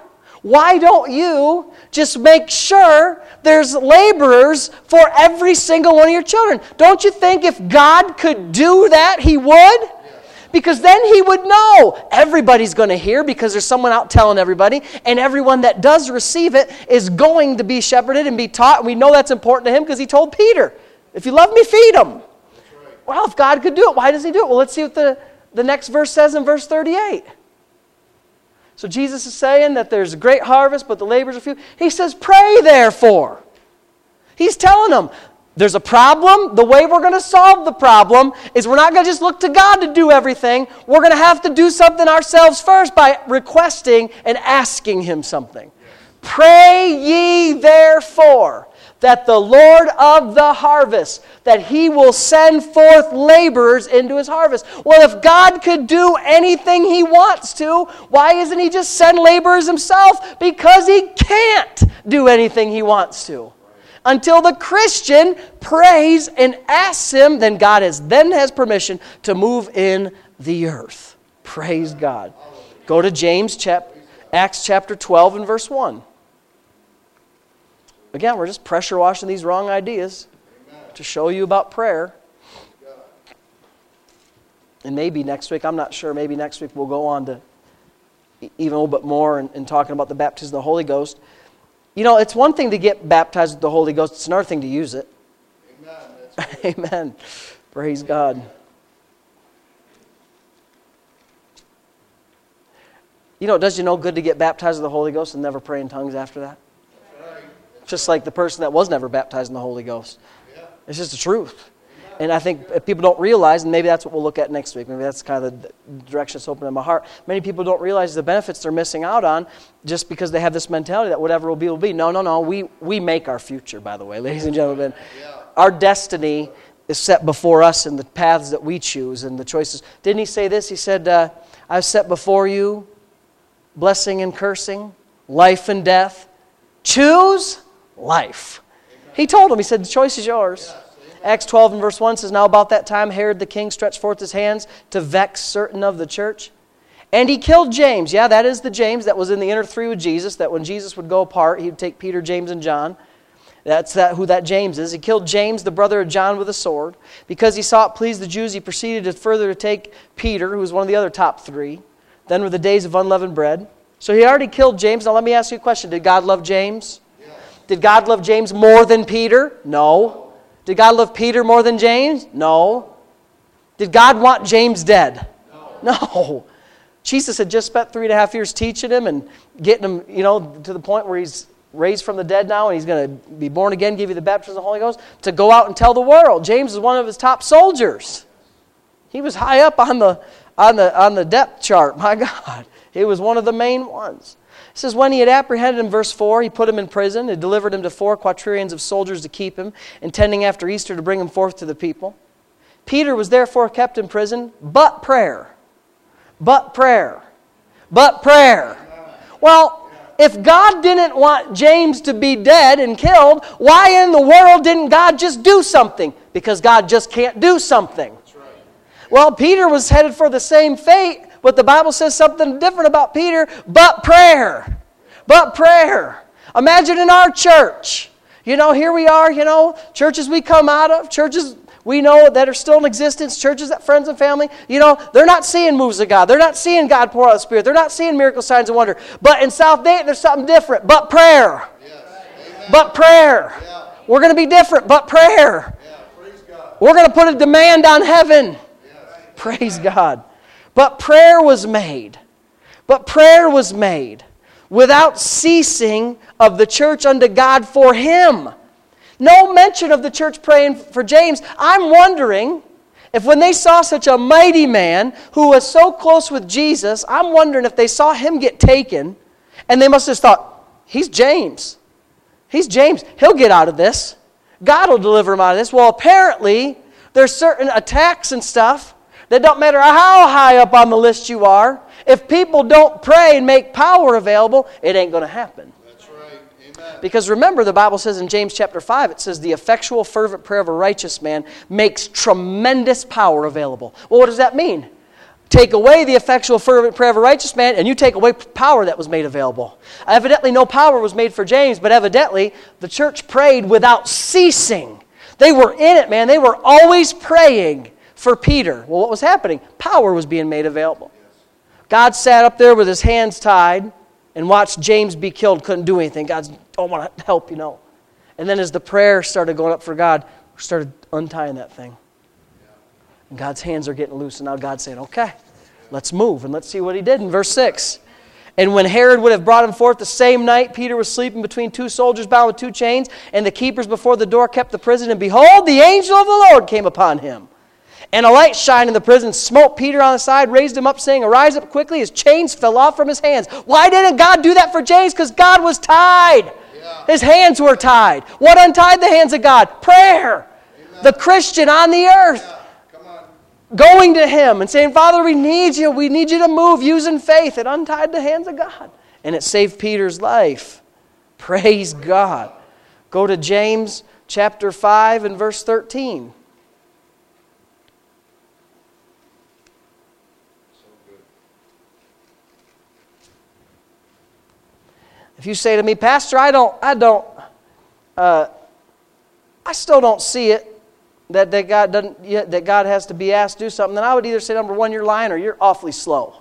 Speaker 1: Why don't you just make sure there's laborers for every single one of your children? Don't you think if God could do that, He would? Because then He would know everybody's going to hear because there's someone out telling everybody, and everyone that does receive it is going to be shepherded and be taught, and we know that's important to Him because He told Peter, if you love me, feed them. Right. Well, if God could do it, why does He do it? Well, let's see what the, the next verse says in verse thirty-eight. So Jesus is saying that there's a great harvest, but the laborers are few. He says, pray therefore. He's telling them, there's a problem. The way we're going to solve the problem is we're not going to just look to God to do everything. We're going to have to do something ourselves first by requesting and asking Him something. Pray ye therefore that the Lord of the harvest, that He will send forth laborers into His harvest. Well, if God could do anything He wants to, why isn't He just send laborers Himself? Because He can't do anything He wants to. Until the Christian prays and asks Him, then God has, then has permission to move in the earth. Praise God. Go to James, chap- Acts chapter twelve and verse one. Again, we're just pressure washing these wrong ideas to show you about prayer. And maybe next week, I'm not sure, maybe next week we'll go on to even a little bit more in, in talking about the baptism of the Holy Ghost. You know, it's one thing to get baptized with the Holy Ghost. It's another thing to use it.
Speaker 2: Amen. That's right.
Speaker 1: Amen. Praise God. You know, it does you no good to get baptized with the Holy Ghost and never pray in tongues after that.
Speaker 2: That's right.
Speaker 1: Just like the person that was never baptized in the Holy Ghost. Yeah. It's just the truth. And I think if people don't realize, and maybe that's what we'll look at next week, maybe that's kind of the direction that's open in my heart. Many people don't realize the benefits they're missing out on just because they have this mentality that whatever will be, will be. No, no, no. We, we make our future, by the way, ladies and gentlemen. Yeah. Our destiny is set before us in the paths that we choose and the choices. Didn't He say this? He said, uh, I've set before you blessing and cursing, life and death. Choose life. Amen. He told them, He said, the choice is yours. Yeah. Acts twelve and verse one says, now about that time Herod the king stretched forth his hands to vex certain of the church. And he killed James. Yeah, that is the James that was in the inner three with Jesus, that when Jesus would go apart, he would take Peter, James, and John. That's that, who that James is. He killed James, the brother of John, with a sword. Because he saw it pleased the Jews, he proceeded to further to take Peter, who was one of the other top three. Then were the days of unleavened bread. So he already killed James. Now let me ask you a question. Did God love James? Yes. Did God love James more than Peter? No. Did God love Peter more than James? No. Did God want James dead? No. No. Jesus had just spent three and a half years teaching him and getting him, you know, to the point where he's raised from the dead now and he's going to be born again, give you the baptism of the Holy Ghost, to go out and tell the world. James is one of his top soldiers. He was high up on the on the on the depth chart. My God, he was one of the main ones. It says, when he had apprehended him, verse four, he put him in prison and delivered him to four quaternions of soldiers to keep him, intending after Easter to bring him forth to the people. Peter was therefore kept in prison, but prayer. But prayer. But prayer. Well, if God didn't want James to be dead and killed, why in the world didn't God just do something? Because God just can't do something. Well, Peter was headed for the same fate, but the Bible says something different about Peter, but prayer. But prayer. Imagine in our church. You know, here we are, you know, churches we come out of, churches we know that are still in existence, churches that friends and family, you know, they're not seeing moves of God. They're not seeing God pour out the Spirit. They're not seeing miracle signs and wonder. But in South Dayton, there's something different. But prayer. Yes. But prayer. Yeah. We're going to be different, but prayer. Yeah. Praise God. We're going to put a demand on heaven. Yes. Praise God. But prayer was made. But prayer was made without ceasing of the church unto God for Him. No mention of the church praying for James. I'm wondering if when they saw such a mighty man who was so close with Jesus, I'm wondering if they saw him get taken and they must have thought, he's James. He's James. He'll get out of this. God will deliver him out of this. Well, apparently, there's certain attacks and stuff that don't matter how high up on the list you are. If people don't pray and make power available, it ain't going to happen.
Speaker 2: That's right. Amen.
Speaker 1: Because remember, the Bible says in James chapter five, it says, the effectual fervent prayer of a righteous man makes tremendous power available. Well, what does that mean? take away the effectual fervent prayer of a righteous man, and you take away power that was made available. Evidently no power was made for James, but evidently the church prayed without ceasing. They were in it, man. They were always praying for Peter. Well, what was happening? Power was being made available. God sat up there with his hands tied and watched James be killed, couldn't do anything. God don't want to help, you know. And then as the prayer started going up for God, we started untying that thing. And God's hands are getting loose, and now God's saying, okay, let's move, and let's see what he did in verse six. And when Herod would have brought him forth the same night, Peter was sleeping between two soldiers bound with two chains, and the keepers before the door kept the prison, and behold, the angel of the Lord came upon him. And a light shined in the prison, smote Peter on the side, raised him up, saying, arise up quickly. His chains fell off from his hands. Why didn't God do that for James? Because God was tied. Yeah. His hands were tied. What untied the hands of God? Prayer. Amen. The Christian on the earth. Yeah. Come on. Going to him and saying, Father, we need you. We need you to move using faith. It untied the hands of God. And it saved Peter's life. Praise, Praise God. God. Go to James chapter five and verse thirteen. If you say to me, Pastor, I don't, I don't, uh, I still don't see it that, that God doesn't, that God has to be asked to do something, then I would either say, number one, you're lying, or you're awfully slow.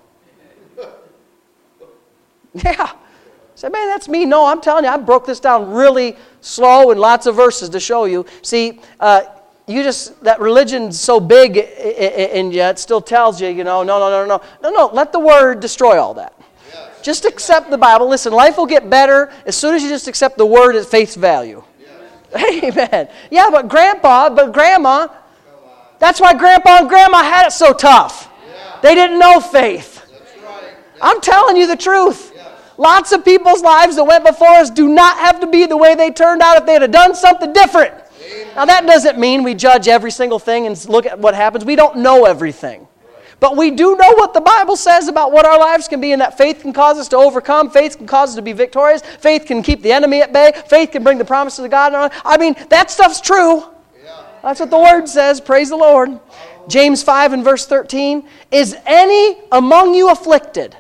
Speaker 1: Yeah. Say, man, that's me. No, I'm telling you, I broke this down really slow and lots of verses to show you. See, uh, you just, that religion's so big in you, it still tells you, you know, no, no, no, no, no, no, let the Word destroy all that. Just accept the Bible. Listen, life will get better as soon as you just accept the Word at face value. Yes. Amen. Yeah, but Grandpa, but Grandma, that's why Grandpa and Grandma had it so tough. Yeah. They didn't know faith. That's right. That's I'm telling you the truth. Yes. Lots of people's lives that went before us do not have to be the way they turned out if they'd have done something different. Amen. Now, that doesn't mean we judge every single thing and look at what happens. We don't know everything. But we do know what the Bible says about what our lives can be, and that faith can cause us to overcome. Faith can cause us to be victorious. Faith can keep the enemy at bay. Faith can bring the promises of God. I mean, that stuff's true. Yeah. That's what the Word says. Praise the Lord. James five and verse thirteen. Is any among you afflicted?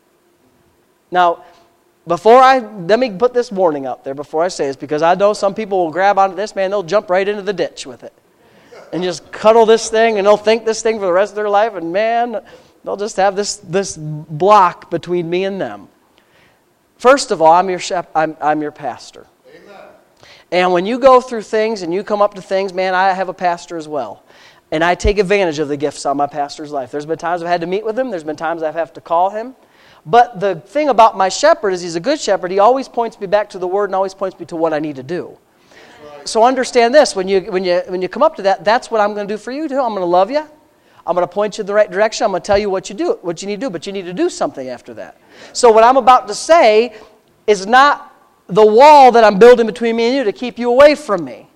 Speaker 1: Now, before I, let me put this warning out there before I say this, because I know some people will grab onto this, man, they'll jump right into the ditch with it. And just cuddle this thing, and they'll think this thing for the rest of their life, and man, they'll just have this, this block between me and them. First of all, I'm your shep- I'm, I'm your pastor. Amen. And when you go through things and you come up to things, man, I have a pastor as well. And I take advantage of the gifts on my pastor's life. There's been times I've had to meet with him. There's been times I've had to call him. But the thing about my shepherd is he's a good shepherd. He always points me back to the Word and always points me to what I need to do. So understand this, when you when you when you come up to that, that's what I'm going to do for you too. I'm going to love you. I'm going to point you in the right direction. I'm going to tell you what you do, what you need to do, but you need to do something after that. So what I'm about to say is not the wall that I'm building between me and you to keep you away from me.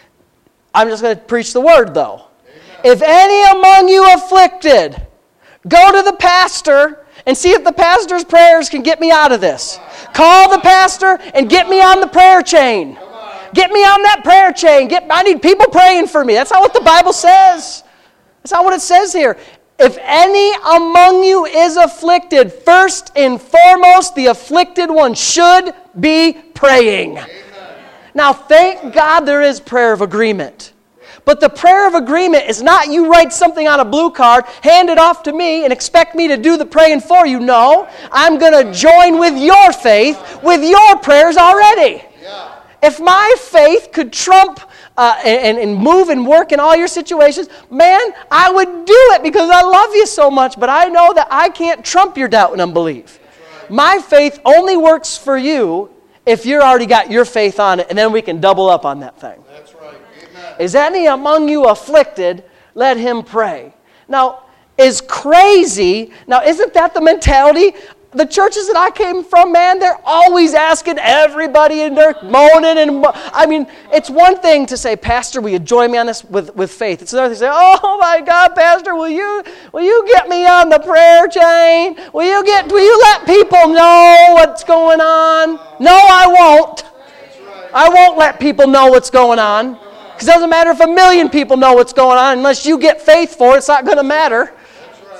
Speaker 1: I'm just going to preach the Word though. Amen. If any among you afflicted, go to the pastor and see if the pastor's prayers can get me out of this. Call the pastor and get me on the prayer chain. Get me on that prayer chain. Get, I need people praying for me. That's not what the Bible says. That's not what it says here. If any among you is afflicted, first and foremost, the afflicted one should be praying. Amen. Now, thank God there is prayer of agreement. But the prayer of agreement is not you write something on a blue card, hand it off to me, and expect me to do the praying for you. No, I'm going to join with your faith, with your prayers already. Yeah. If my faith could trump uh, and, and move and work in all your situations, man, I would do it because I love you so much. But I know that I can't trump your doubt and unbelief. Right. My faith only works for you if you've already got your faith on it, and then we can double up on that thing. That's right. Amen. Is any among you afflicted? Let him pray. Now, is crazy, now isn't that the mentality? The churches that I came from, man, they're always asking everybody, and they're moaning. And I mean, it's one thing to say, Pastor, will you join me on this with, with faith? It's another thing to say, oh my God, Pastor, will you will you get me on the prayer chain? Will you get? Will you let people know what's going on? No, I won't. I won't let people know what's going on. Because it doesn't matter if a million people know what's going on. Unless you get faith for it, it's not going to matter.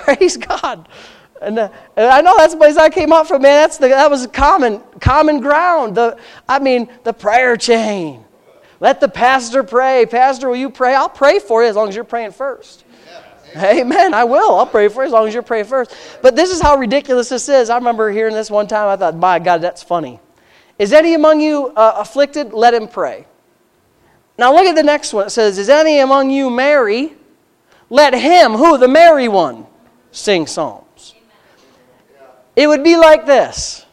Speaker 1: Praise God. And, uh, and I know that's the place I came up from, man. That's the, that was common common ground. The I mean, the prayer chain. Let the pastor pray. Pastor, will you pray? I'll pray for you as long as you're praying first. Yeah. Amen. I will. I'll pray for you as long as you're praying first. But this is how ridiculous this is. I remember hearing this one time. I thought, my God, that's funny. Is any among you uh, afflicted? Let him pray. Now look at the next one. It says, is any among you merry? Let him, who? The merry one, sing psalms. It would be like this.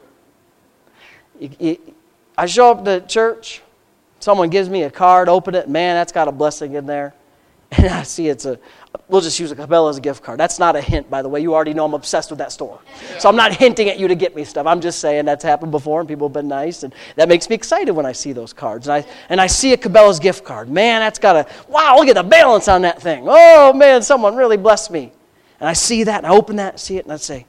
Speaker 1: I show up to church. Someone gives me a card. Open it. Man, that's got a blessing in there. And I see it's a, we'll just use a Cabela's gift card. That's not a hint, by the way. You already know I'm obsessed with that store. So I'm not hinting at you to get me stuff. I'm just saying that's happened before and people have been nice. And that makes me excited when I see those cards. And I, and I see a Cabela's gift card. Man, that's got a, wow, look at the balance on that thing. Oh, man, someone really blessed me. And I see that and I open that and see it and I say,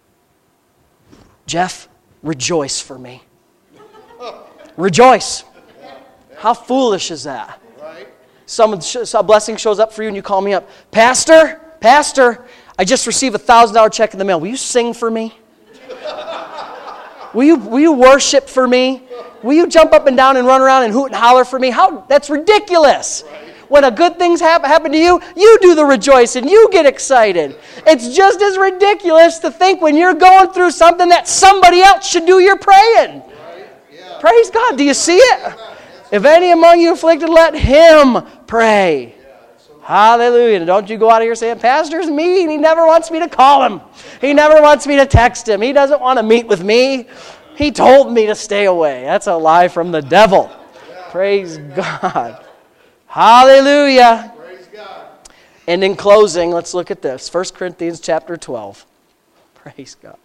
Speaker 1: Jeff, rejoice for me. Rejoice. How foolish is that? Someone, a blessing shows up for you and you call me up. Pastor, Pastor, I just received a one thousand dollars check in the mail. Will you sing for me? Will you, will you worship for me? Will you jump up and down and run around and hoot and holler for me? How? That's ridiculous. When a good thing's happen, happen to you, you do the rejoicing. You get excited. It's just as ridiculous to think when you're going through something that somebody else should do your praying. Right. Yeah. Praise God. Do you see it? Amen. If any among you afflicted, let him pray. Yeah, so hallelujah. And don't you go out of here saying, Pastor's mean. He never wants me to call him. He never wants me to text him. He doesn't want to meet with me. He told me to stay away. That's a lie from the devil. Yeah. Praise Amen. God. Hallelujah. Praise God. And in closing, let's look at this. First Corinthians chapter twelve. Praise God.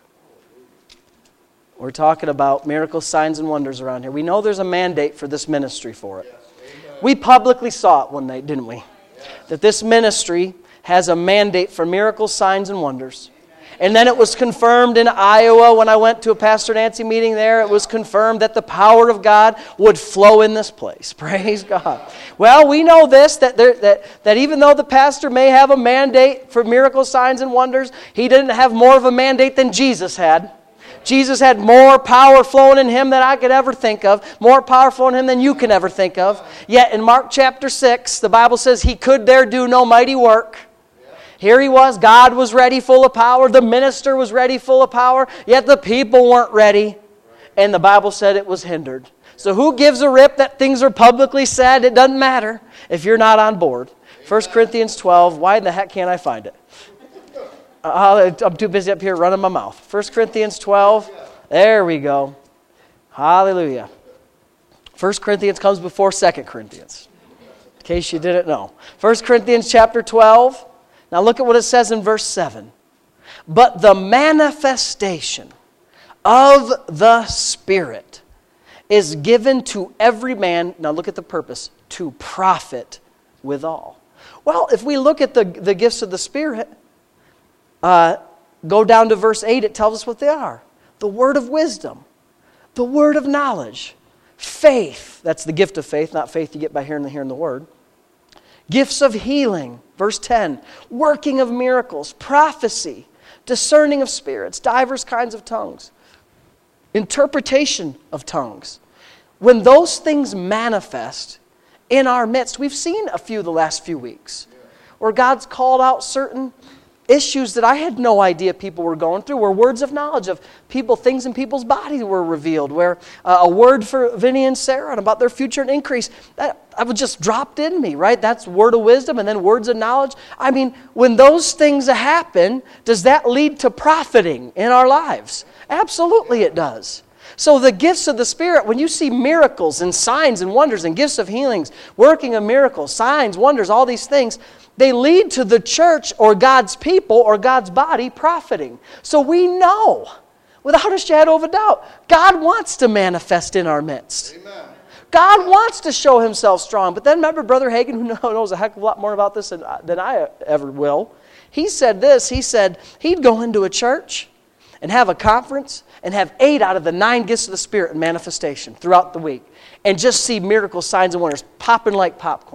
Speaker 1: We're talking about miracles, signs, and wonders around here. We know there's a mandate for this ministry for it. Yes. We publicly saw it one night, didn't we? Yes. That this ministry has a mandate for miracles, signs, and wonders. And then it was confirmed in Iowa when I went to a Pastor Nancy meeting there. It was confirmed that the power of God would flow in this place. Praise God. Well, we know this, that, there, that, that even though the pastor may have a mandate for miracles, signs, and wonders, he didn't have more of a mandate than Jesus had. Jesus had more power flowing in him than I could ever think of. More power flowing in him than you can ever think of. Yet in Mark chapter six, the Bible says he could there do no mighty work. Here he was, God was ready, full of power. The minister was ready, full of power. Yet the people weren't ready. And the Bible said it was hindered. So who gives a rip that things are publicly said? It doesn't matter if you're not on board. First Corinthians twelve, why in the heck can't I find it? Uh, I'm too busy up here running my mouth. First Corinthians twelve, there we go. Hallelujah. First Corinthians comes before Second Corinthians, in case you didn't know. First Corinthians chapter twelve. Now look at what it says in verse seven. But the manifestation of the Spirit is given to every man, now look at the purpose, to profit withal. Well, if we look at the, the gifts of the Spirit, uh, go down to verse eight, it tells us what they are. The word of wisdom, the word of knowledge, faith, that's the gift of faith, not faith you get by hearing the, hearing the word. Gifts of healing, verse ten, working of miracles, prophecy, discerning of spirits, divers kinds of tongues, interpretation of tongues. When those things manifest in our midst, we've seen a few the last few weeks, where God's called out certain issues that I had no idea people were going through, where words of knowledge of people, things in people's bodies were revealed, where uh, a word for Vinny and Sarah and about their future and increase, that, that was just dropped in me, right? That's word of wisdom and then words of knowledge. I mean, when those things happen, does that lead to profiting in our lives? Absolutely it does. So the gifts of the Spirit, when you see miracles and signs and wonders and gifts of healings, working of miracles, signs, wonders, all these things, they lead to the church or God's people or God's body profiting. So we know, without a shadow of a doubt, God wants to manifest in our midst. Amen. God wants to show himself strong. But then remember Brother Hagin, who knows a heck of a lot more about this than, than I ever will. He said this, he said he'd go into a church and have a conference and have eight out of the nine gifts of the Spirit in manifestation throughout the week and just see miracles, signs, and wonders popping like popcorn.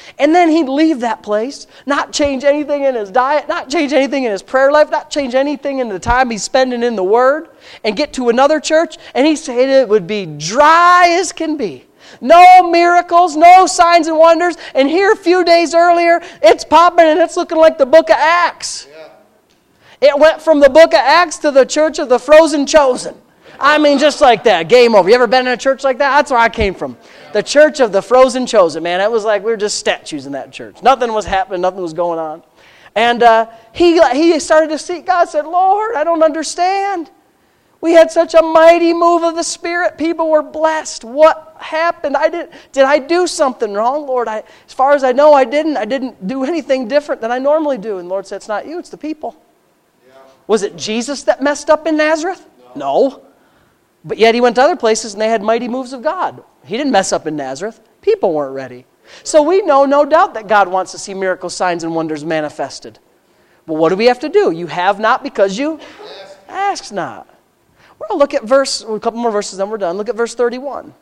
Speaker 1: And then he'd leave that place, not change anything in his diet, not change anything in his prayer life, not change anything in the time he's spending in the Word, and get to another church, and he said it would be dry as can be. No miracles, no signs and wonders. And here a few days earlier, it's popping and it's looking like the book of Acts. Yeah. It went from the book of Acts to the church of the frozen chosen. I mean, just like that. Game over. You ever been in a church like that? That's where I came from. The church of the frozen chosen, man. It was like we were just statues in that church. Nothing was happening. Nothing was going on. And uh, he, he started to seek God. Said, Lord, I don't understand. We had such a mighty move of the Spirit. People were blessed. What happened? I did. Did I do something wrong, Lord? I, as far as I know, I didn't. I didn't do anything different than I normally do. And the Lord said, it's not you. It's the people. Yeah. Was it Jesus that messed up in Nazareth? No. no. But yet he went to other places and they had mighty moves of God. He didn't mess up in Nazareth. People weren't ready. So we know, no doubt, that God wants to see miracle signs and wonders manifested. But what do we have to do? You have not because you ask not. We're going to look at verse, a couple more verses, then we're done. Look at verse thirty-one.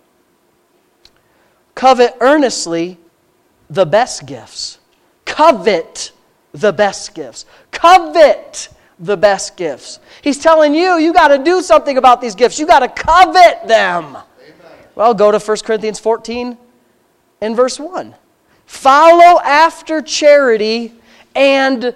Speaker 1: Covet earnestly the best gifts. Covet the best gifts. Covet the best gifts. He's telling you, you got to do something about these gifts. You got to covet them. Amen. Well, go to First Corinthians fourteen and verse one. Follow after charity and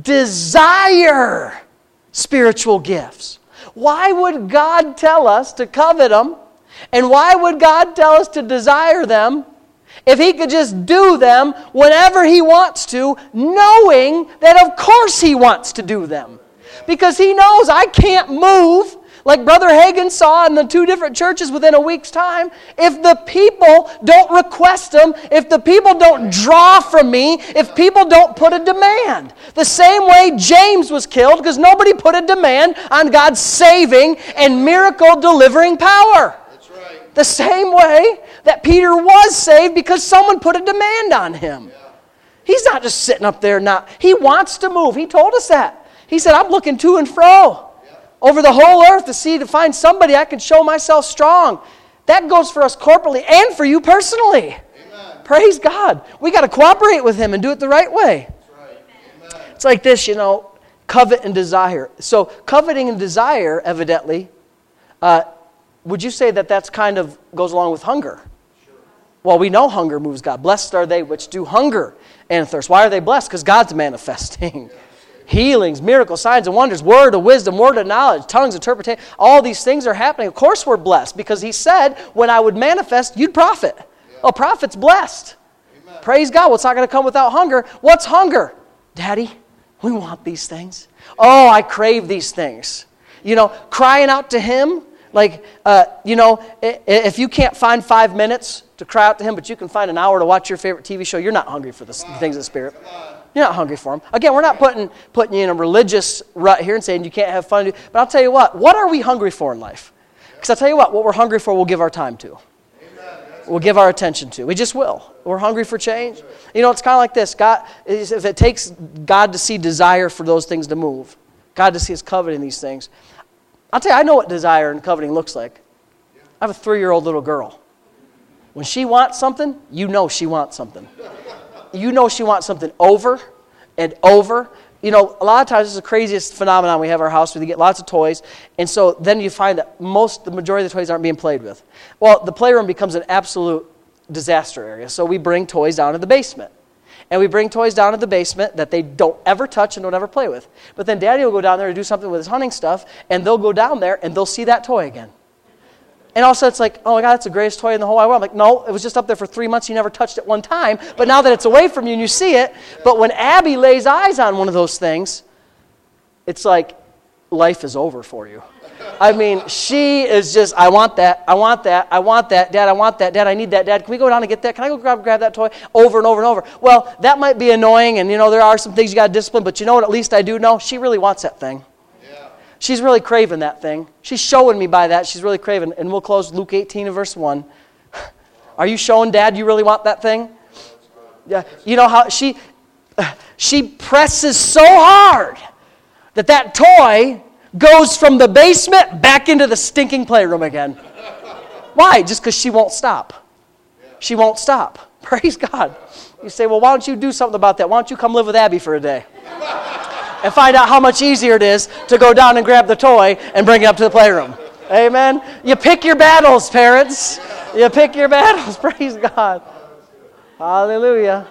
Speaker 1: desire spiritual gifts. Why would God tell us to covet them? And why would God tell us to desire them if He could just do them whenever He wants to, knowing that of course He wants to do them? Because He knows I can't move like Brother Hagin saw in the two different churches within a week's time. If the people don't request them, if the people don't draw from me, if people don't put a demand. The same way James was killed because nobody put a demand on God's saving and miracle delivering power. That's right. The same way that Peter was saved because someone put a demand on him. Yeah. He's not just sitting up there not. He wants to move. He told us that. He said, I'm looking to and fro over the whole earth to see, to find somebody I can show myself strong. That goes for us corporately and for you personally. Amen. Praise God. We got to cooperate with Him and do it the right way. That's right. It's like this, you know, covet and desire. So coveting and desire, evidently, uh, would you say that that's kind of goes along with hunger? Sure. Well, we know hunger moves God. Blessed are they which do hunger and thirst. Why are they blessed? Because God's manifesting. Yeah. Healings, miracles, signs and wonders, word of wisdom, word of knowledge, tongues, interpretation. All these things are happening. Of course we're blessed because He said when I would manifest, you'd profit. Yeah. A prophet's blessed. Amen. Praise God. Well, it's not going to come without hunger. What's hunger? Daddy, we want these things. Oh, I crave these things. You know, crying out to Him. Like, uh, you know, if you can't find five minutes to cry out to Him, but you can find an hour to watch your favorite T V show, you're not hungry for the things of the Spirit. You're not hungry for them. Again, we're not putting putting you in a religious rut here and saying you can't have fun. But I'll tell you what, what are we hungry for in life? Because I'll tell you what, what we're hungry for we'll give our time to. We'll give our attention to. We just will. We're hungry for change. You know, it's kind of like this. God, if it takes God to see desire for those things to move, God to see us coveting these things. I'll tell you, I know what desire and coveting looks like. I have a three-year-old little girl. When she wants something, you know she wants something. You know she wants something over and over. You know, a lot of times it's the craziest phenomenon we have in our house. We get lots of toys. And so then you find that most, the majority of the toys aren't being played with. Well, the playroom becomes an absolute disaster area. So we bring toys down to the basement. And we bring toys down to the basement that they don't ever touch and don't ever play with. But then Daddy will go down there to do something with his hunting stuff, and they'll go down there and they'll see that toy again. And all of a sudden it's like, oh my God, that's the greatest toy in the whole wide world. I'm like, no, it was just up there for three months. You never touched it one time. But now that it's away from you and you see it, but when Abby lays eyes on one of those things, it's like life is over for you. I mean, she is just, I want that, I want that, I want that, Dad, I want that, Dad, I need that, Dad, can we go down and get that? Can I go grab, grab that toy? Over and over and over. Well, that might be annoying, and you know, there are some things you got to discipline, but you know what, at least I do know? She really wants that thing. Yeah. She's really craving that thing. She's showing me by that. She's really craving. And we'll close Luke eighteen and verse one. Are you showing Dad you really want that thing? Yeah. You know how she, she presses so hard that that toy goes from the basement back into the stinking playroom again. Why? Just because she won't stop. She won't stop. Praise God. You say, well, why don't you do something about that? Why don't you come live with Abby for a day? And find out how much easier it is to go down and grab the toy and bring it up to the playroom. Amen? You pick your battles, parents. You pick your battles. Praise God. Hallelujah.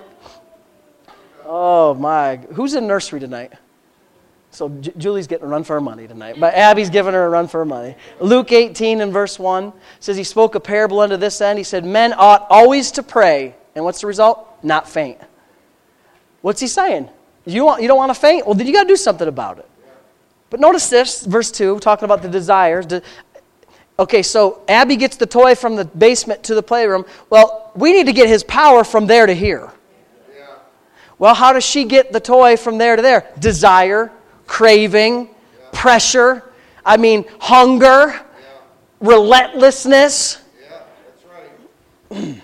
Speaker 1: Oh, my. Who's in nursery tonight? So J- Julie's getting a run for her money tonight. But Abby's giving her a run for her money. Luke eighteen and verse one says, he spoke a parable unto this end. He said, men ought always to pray. And what's the result? Not faint. What's he saying? You, want, you don't want to faint? Well, then you got to do something about it. But notice this, verse two, talking about the desires. Okay, so Abby gets the toy from the basement to the playroom. Well, we need to get his power from there to here. Yeah. Well, how does she get the toy from there to there? Desire, craving, yeah. pressure, I mean, hunger, yeah. relentlessness.
Speaker 2: Yeah, that's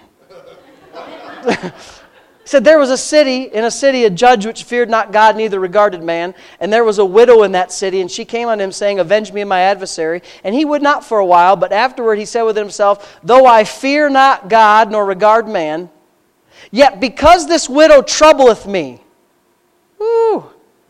Speaker 2: right.
Speaker 1: Said there was a city, in a city, a judge which feared not God, neither regarded man. And there was a widow in that city, and she came unto him, saying, avenge me of my adversary. And he would not for a while, but afterward he said within himself, though I fear not God, nor regard man, yet because this widow troubleth me, whew,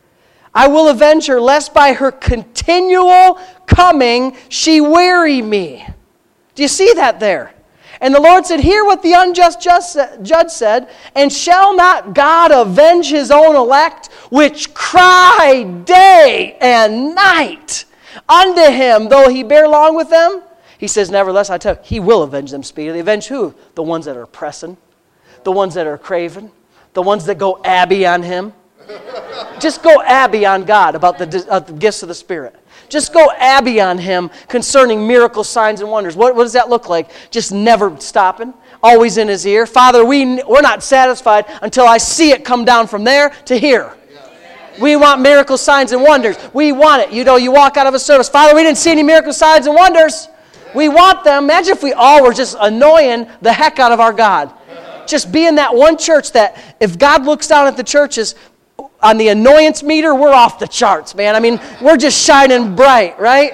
Speaker 1: I will avenge her, lest by her continual coming she weary me. Do you see that there? And the Lord said, hear what the unjust just, judge said, and shall not God avenge his own elect, which cry day and night unto him, though he bear long with them? He says, nevertheless, I tell you, he will avenge them speedily. Avenge who? The ones that are pressing, the ones that are craving, the ones that go Abby on him. Just go Abby on God about the, uh, the gifts of the Spirit. Just go Abby on him concerning miracles, signs, and wonders. What, what does that look like? Just never stopping, always in his ear. Father, we, we're not satisfied until I see it come down from there to here. We want miracles, signs, and wonders. We want it. You know, you walk out of a service, Father, we didn't see any miracles, signs, and wonders. We want them. Imagine if we all were just annoying the heck out of our God. Just be in that one church that if God looks down at the churches, on the annoyance meter, we're off the charts, man. I mean, we're just shining bright, right?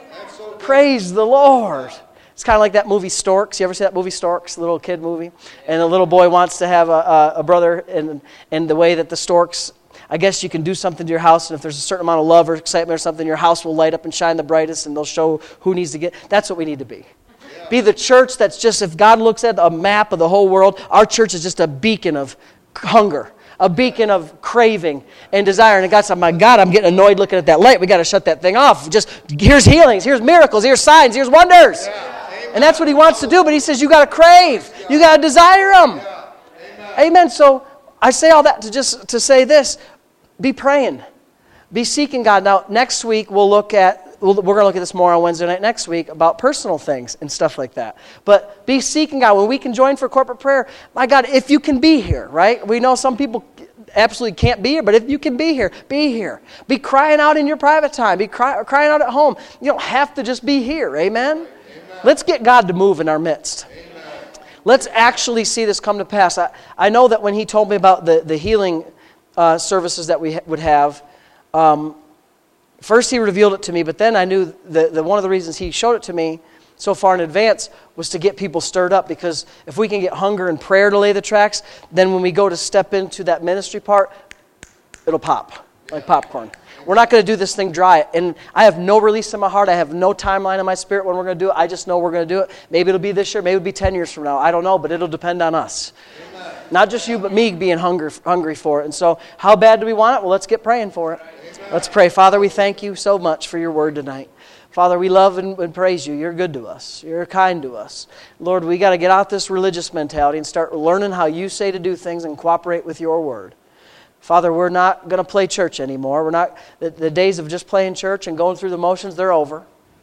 Speaker 1: Praise the Lord. It's kind of like that movie Storks. You ever see that movie Storks, the little kid movie? And the little boy wants to have a, a, a brother, and, and the way that the storks, I guess you can do something to your house, and if there's a certain amount of love or excitement or something, your house will light up and shine the brightest, and they'll show who needs to get. That's what we need to be. Be the church that's just, if God looks at a map of the whole world, our church is just a beacon of hunger. A beacon of craving and desire. And God said, my God, I'm getting annoyed looking at that light. We got to shut that thing off. Just, here's healings, here's miracles, here's signs, here's wonders. Yeah. And that's what he wants to do. But he says, you got to crave. Yeah. You got to desire them. Yeah. Amen. Amen. So I say all that to just to say this. Be praying. Be seeking God. Now, next week we'll look at, we're going to look at this more on Wednesday night next week about personal things and stuff like that. But be seeking God. When we can join for corporate prayer, my God, if you can be here, right? We know some people absolutely can't be here, but if you can be here, be here. Be crying out in your private time. Be cry, crying out at home. You don't have to just be here. Amen? Amen. Let's get God to move in our midst. Amen. Let's actually see this come to pass. I, I know that when he told me about the, the healing uh, services that we ha- would have, um, first he revealed it to me, but then I knew that the, one of the reasons he showed it to me so far in advance was to get people stirred up, because if we can get hunger and prayer to lay the tracks, then when we go to step into that ministry part, it'll pop like popcorn. We're not going to do this thing dry. And I have no release in my heart. I have no timeline in my spirit when we're going to do it. I just know we're going to do it. Maybe it'll be this year. Maybe it'll be ten years from now. I don't know, but it'll depend on us. Amen. Not just you, but me being hungry, hungry for it. And so how bad do we want it? Well, let's get praying for it. Amen. Let's pray. Father, we thank you so much for your word tonight. Father, we love and, and praise you. You're good to us. You're kind to us. Lord, we got to get out this religious mentality and start learning how you say to do things and cooperate with your word. Father, we're not going to play church anymore. We're not the, the days of just playing church and going through the motions, they're over.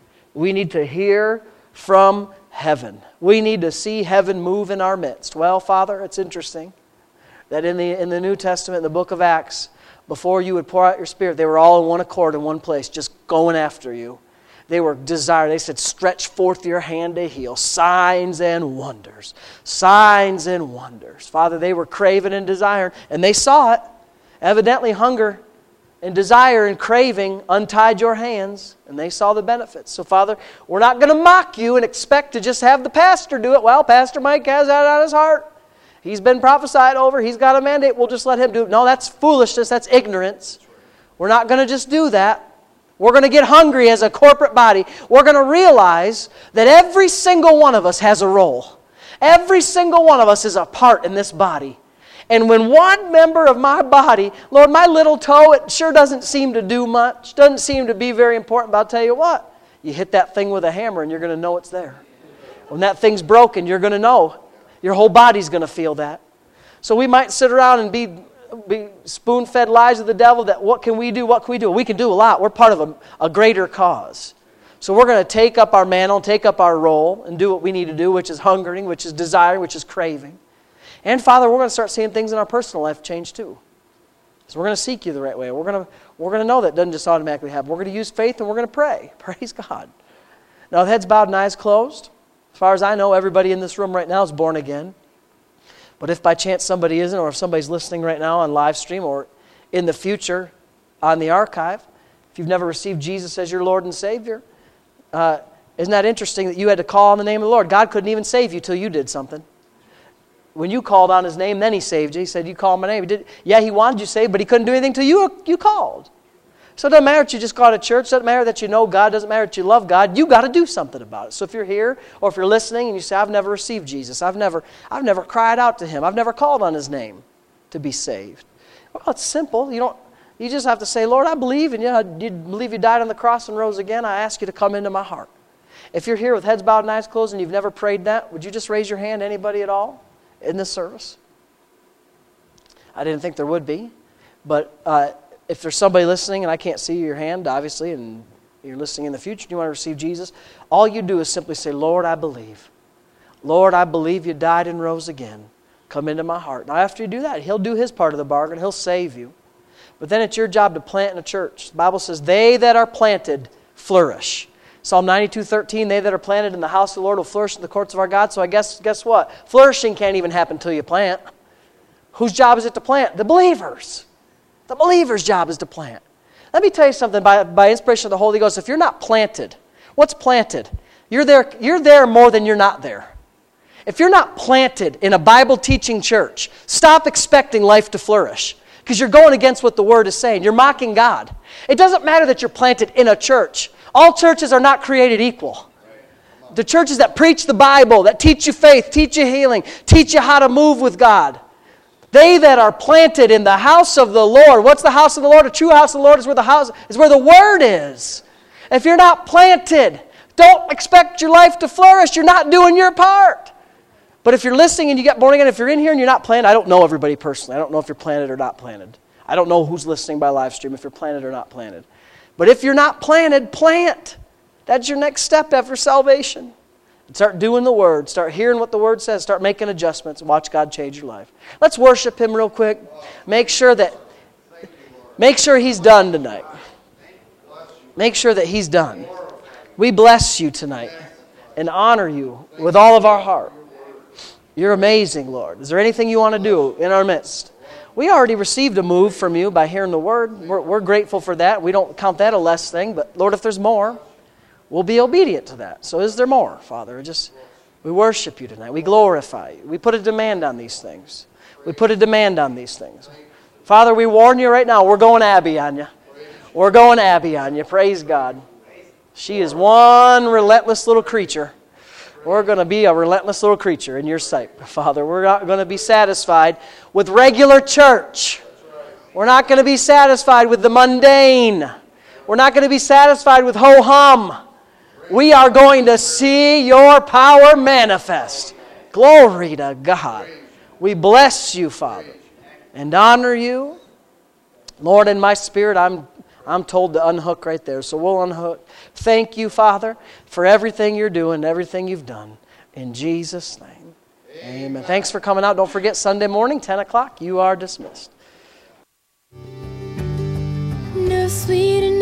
Speaker 1: We need to hear from heaven. We need to see heaven move in our midst. Well, Father, it's interesting that in the in the New Testament, in the book of Acts, before you would pour out your Spirit, they were all in one accord in one place, just going after you. They were desired. They said, stretch forth your hand to heal. Signs and wonders. Signs and wonders. Father, they were craving and desiring, and they saw it. Evidently, hunger and desire and craving untied your hands, and they saw the benefits. So, Father, we're not going to mock you and expect to just have the pastor do it. Well, Pastor Mike has that on his heart. He's been prophesied over. He's got a mandate. We'll just let him do it. No, that's foolishness. That's ignorance. We're not going to just do that. We're going to get hungry as a corporate body. We're going to realize that every single one of us has a role. Every single one of us is a part in this body. And when one member of my body, Lord, my little toe, it sure doesn't seem to do much, doesn't seem to be very important, but I'll tell you what, you hit that thing with a hammer and you're going to know it's there. When that thing's broken, you're going to know. Your whole body's going to feel that. So we might sit around and be, be spoon-fed lies of the devil that what can we do, what can we do? We can do a lot. We're part of a, a greater cause. So we're going to take up our mantle, take up our role, and do what we need to do, which is hungering, which is desiring, which is craving. And Father, we're going to start seeing things in our personal life change too. So we're going to seek you the right way. We're going to, we're going to know that doesn't just automatically happen. We're going to use faith and we're going to pray. Praise God. Now, with heads bowed and eyes closed, as far as I know, everybody in this room right now is born again. But if by chance somebody isn't, or if somebody's listening right now on live stream or in the future on the archive, if you've never received Jesus as your Lord and Savior, uh, isn't that interesting that you had to call on the name of the Lord? God couldn't even save you till you did something. When you called on His name, then He saved you. He said, you call my name. He did, yeah, He wanted you saved, but He couldn't do anything till you, you called. So it doesn't matter that you just go to church. It doesn't matter that you know God. It doesn't matter that you love God. You got to do something about it. So if you're here or if you're listening and you say, I've never received Jesus. I've never, I've never cried out to Him. I've never called on His name to be saved. Well, it's simple. You don't. You just have to say, Lord, I believe, and you, know, you believe you died on the cross and rose again. I ask you to come into my heart. If you're here with heads bowed and eyes closed and you've never prayed that, would you just raise your hand, anybody at all, in this service? I didn't think there would be. But uh, if there's somebody listening and I can't see your hand, obviously, and you're listening in the future, and you want to receive Jesus, all you do is simply say, Lord, I believe. Lord, I believe you died and rose again. Come into my heart. Now, after you do that, He'll do His part of the bargain. He'll save you. But then it's your job to plant in a church. The Bible says, they that are planted flourish. Psalm ninety-two thirteen, they that are planted in the house of the Lord will flourish in the courts of our God. So I guess, guess what? Flourishing can't even happen until you plant. Whose job is it to plant? The believers. The believer's job is to plant. Let me tell you something by, by inspiration of the Holy Ghost. If you're not planted, what's planted? You're there, you're there more than you're not there. If you're not planted in a Bible-teaching church, stop expecting life to flourish. Because you're going against what the Word is saying. You're mocking God. It doesn't matter that you're planted in a church. All churches are not created equal. The churches that preach the Bible, that teach you faith, teach you healing, teach you how to move with God. They that are planted in the house of the Lord. What's the house of the Lord? A true house of the Lord is where the house is where the Word is. If you're not planted, don't expect your life to flourish. You're not doing your part. But if you're listening and you get born again, if you're in here and you're not planted, I don't know everybody personally. I don't know if you're planted or not planted. I don't know who's listening by live stream, if you're planted or not planted. But if you're not planted, plant. That's your next step after salvation. Start doing the Word. Start hearing what the Word says. Start making adjustments. Watch God change your life. Let's worship Him real quick. Make sure that, make sure He's done tonight. Make sure that He's done. We bless you tonight and honor you with all of our heart. You're amazing, Lord. Is there anything you want to do in our midst? We already received a move from you by hearing the Word. We're, we're grateful for that. We don't count that a less thing, but Lord, if there's more, we'll be obedient to that. So is there more, Father? Just, we worship you tonight. We glorify you. We put a demand on these things. We put a demand on these things. Father, we warn you right now, we're going Abby on you. We're going Abby on you. Praise God. She is one relentless little creature. We're going to be a relentless little creature in your sight, Father. We're not going to be satisfied with regular church. We're not going to be satisfied with the mundane. We're not going to be satisfied with ho-hum. We are going to see your power manifest. Glory to God. We bless you, Father, and honor you. Lord, in my spirit, I'm I'm told to unhook right there, so we'll unhook. Thank you, Father, for everything you're doing, everything you've done. In Jesus' name, amen. Amen. Thanks for coming out. Don't forget, Sunday morning, ten o'clock, you are dismissed.
Speaker 3: No sweet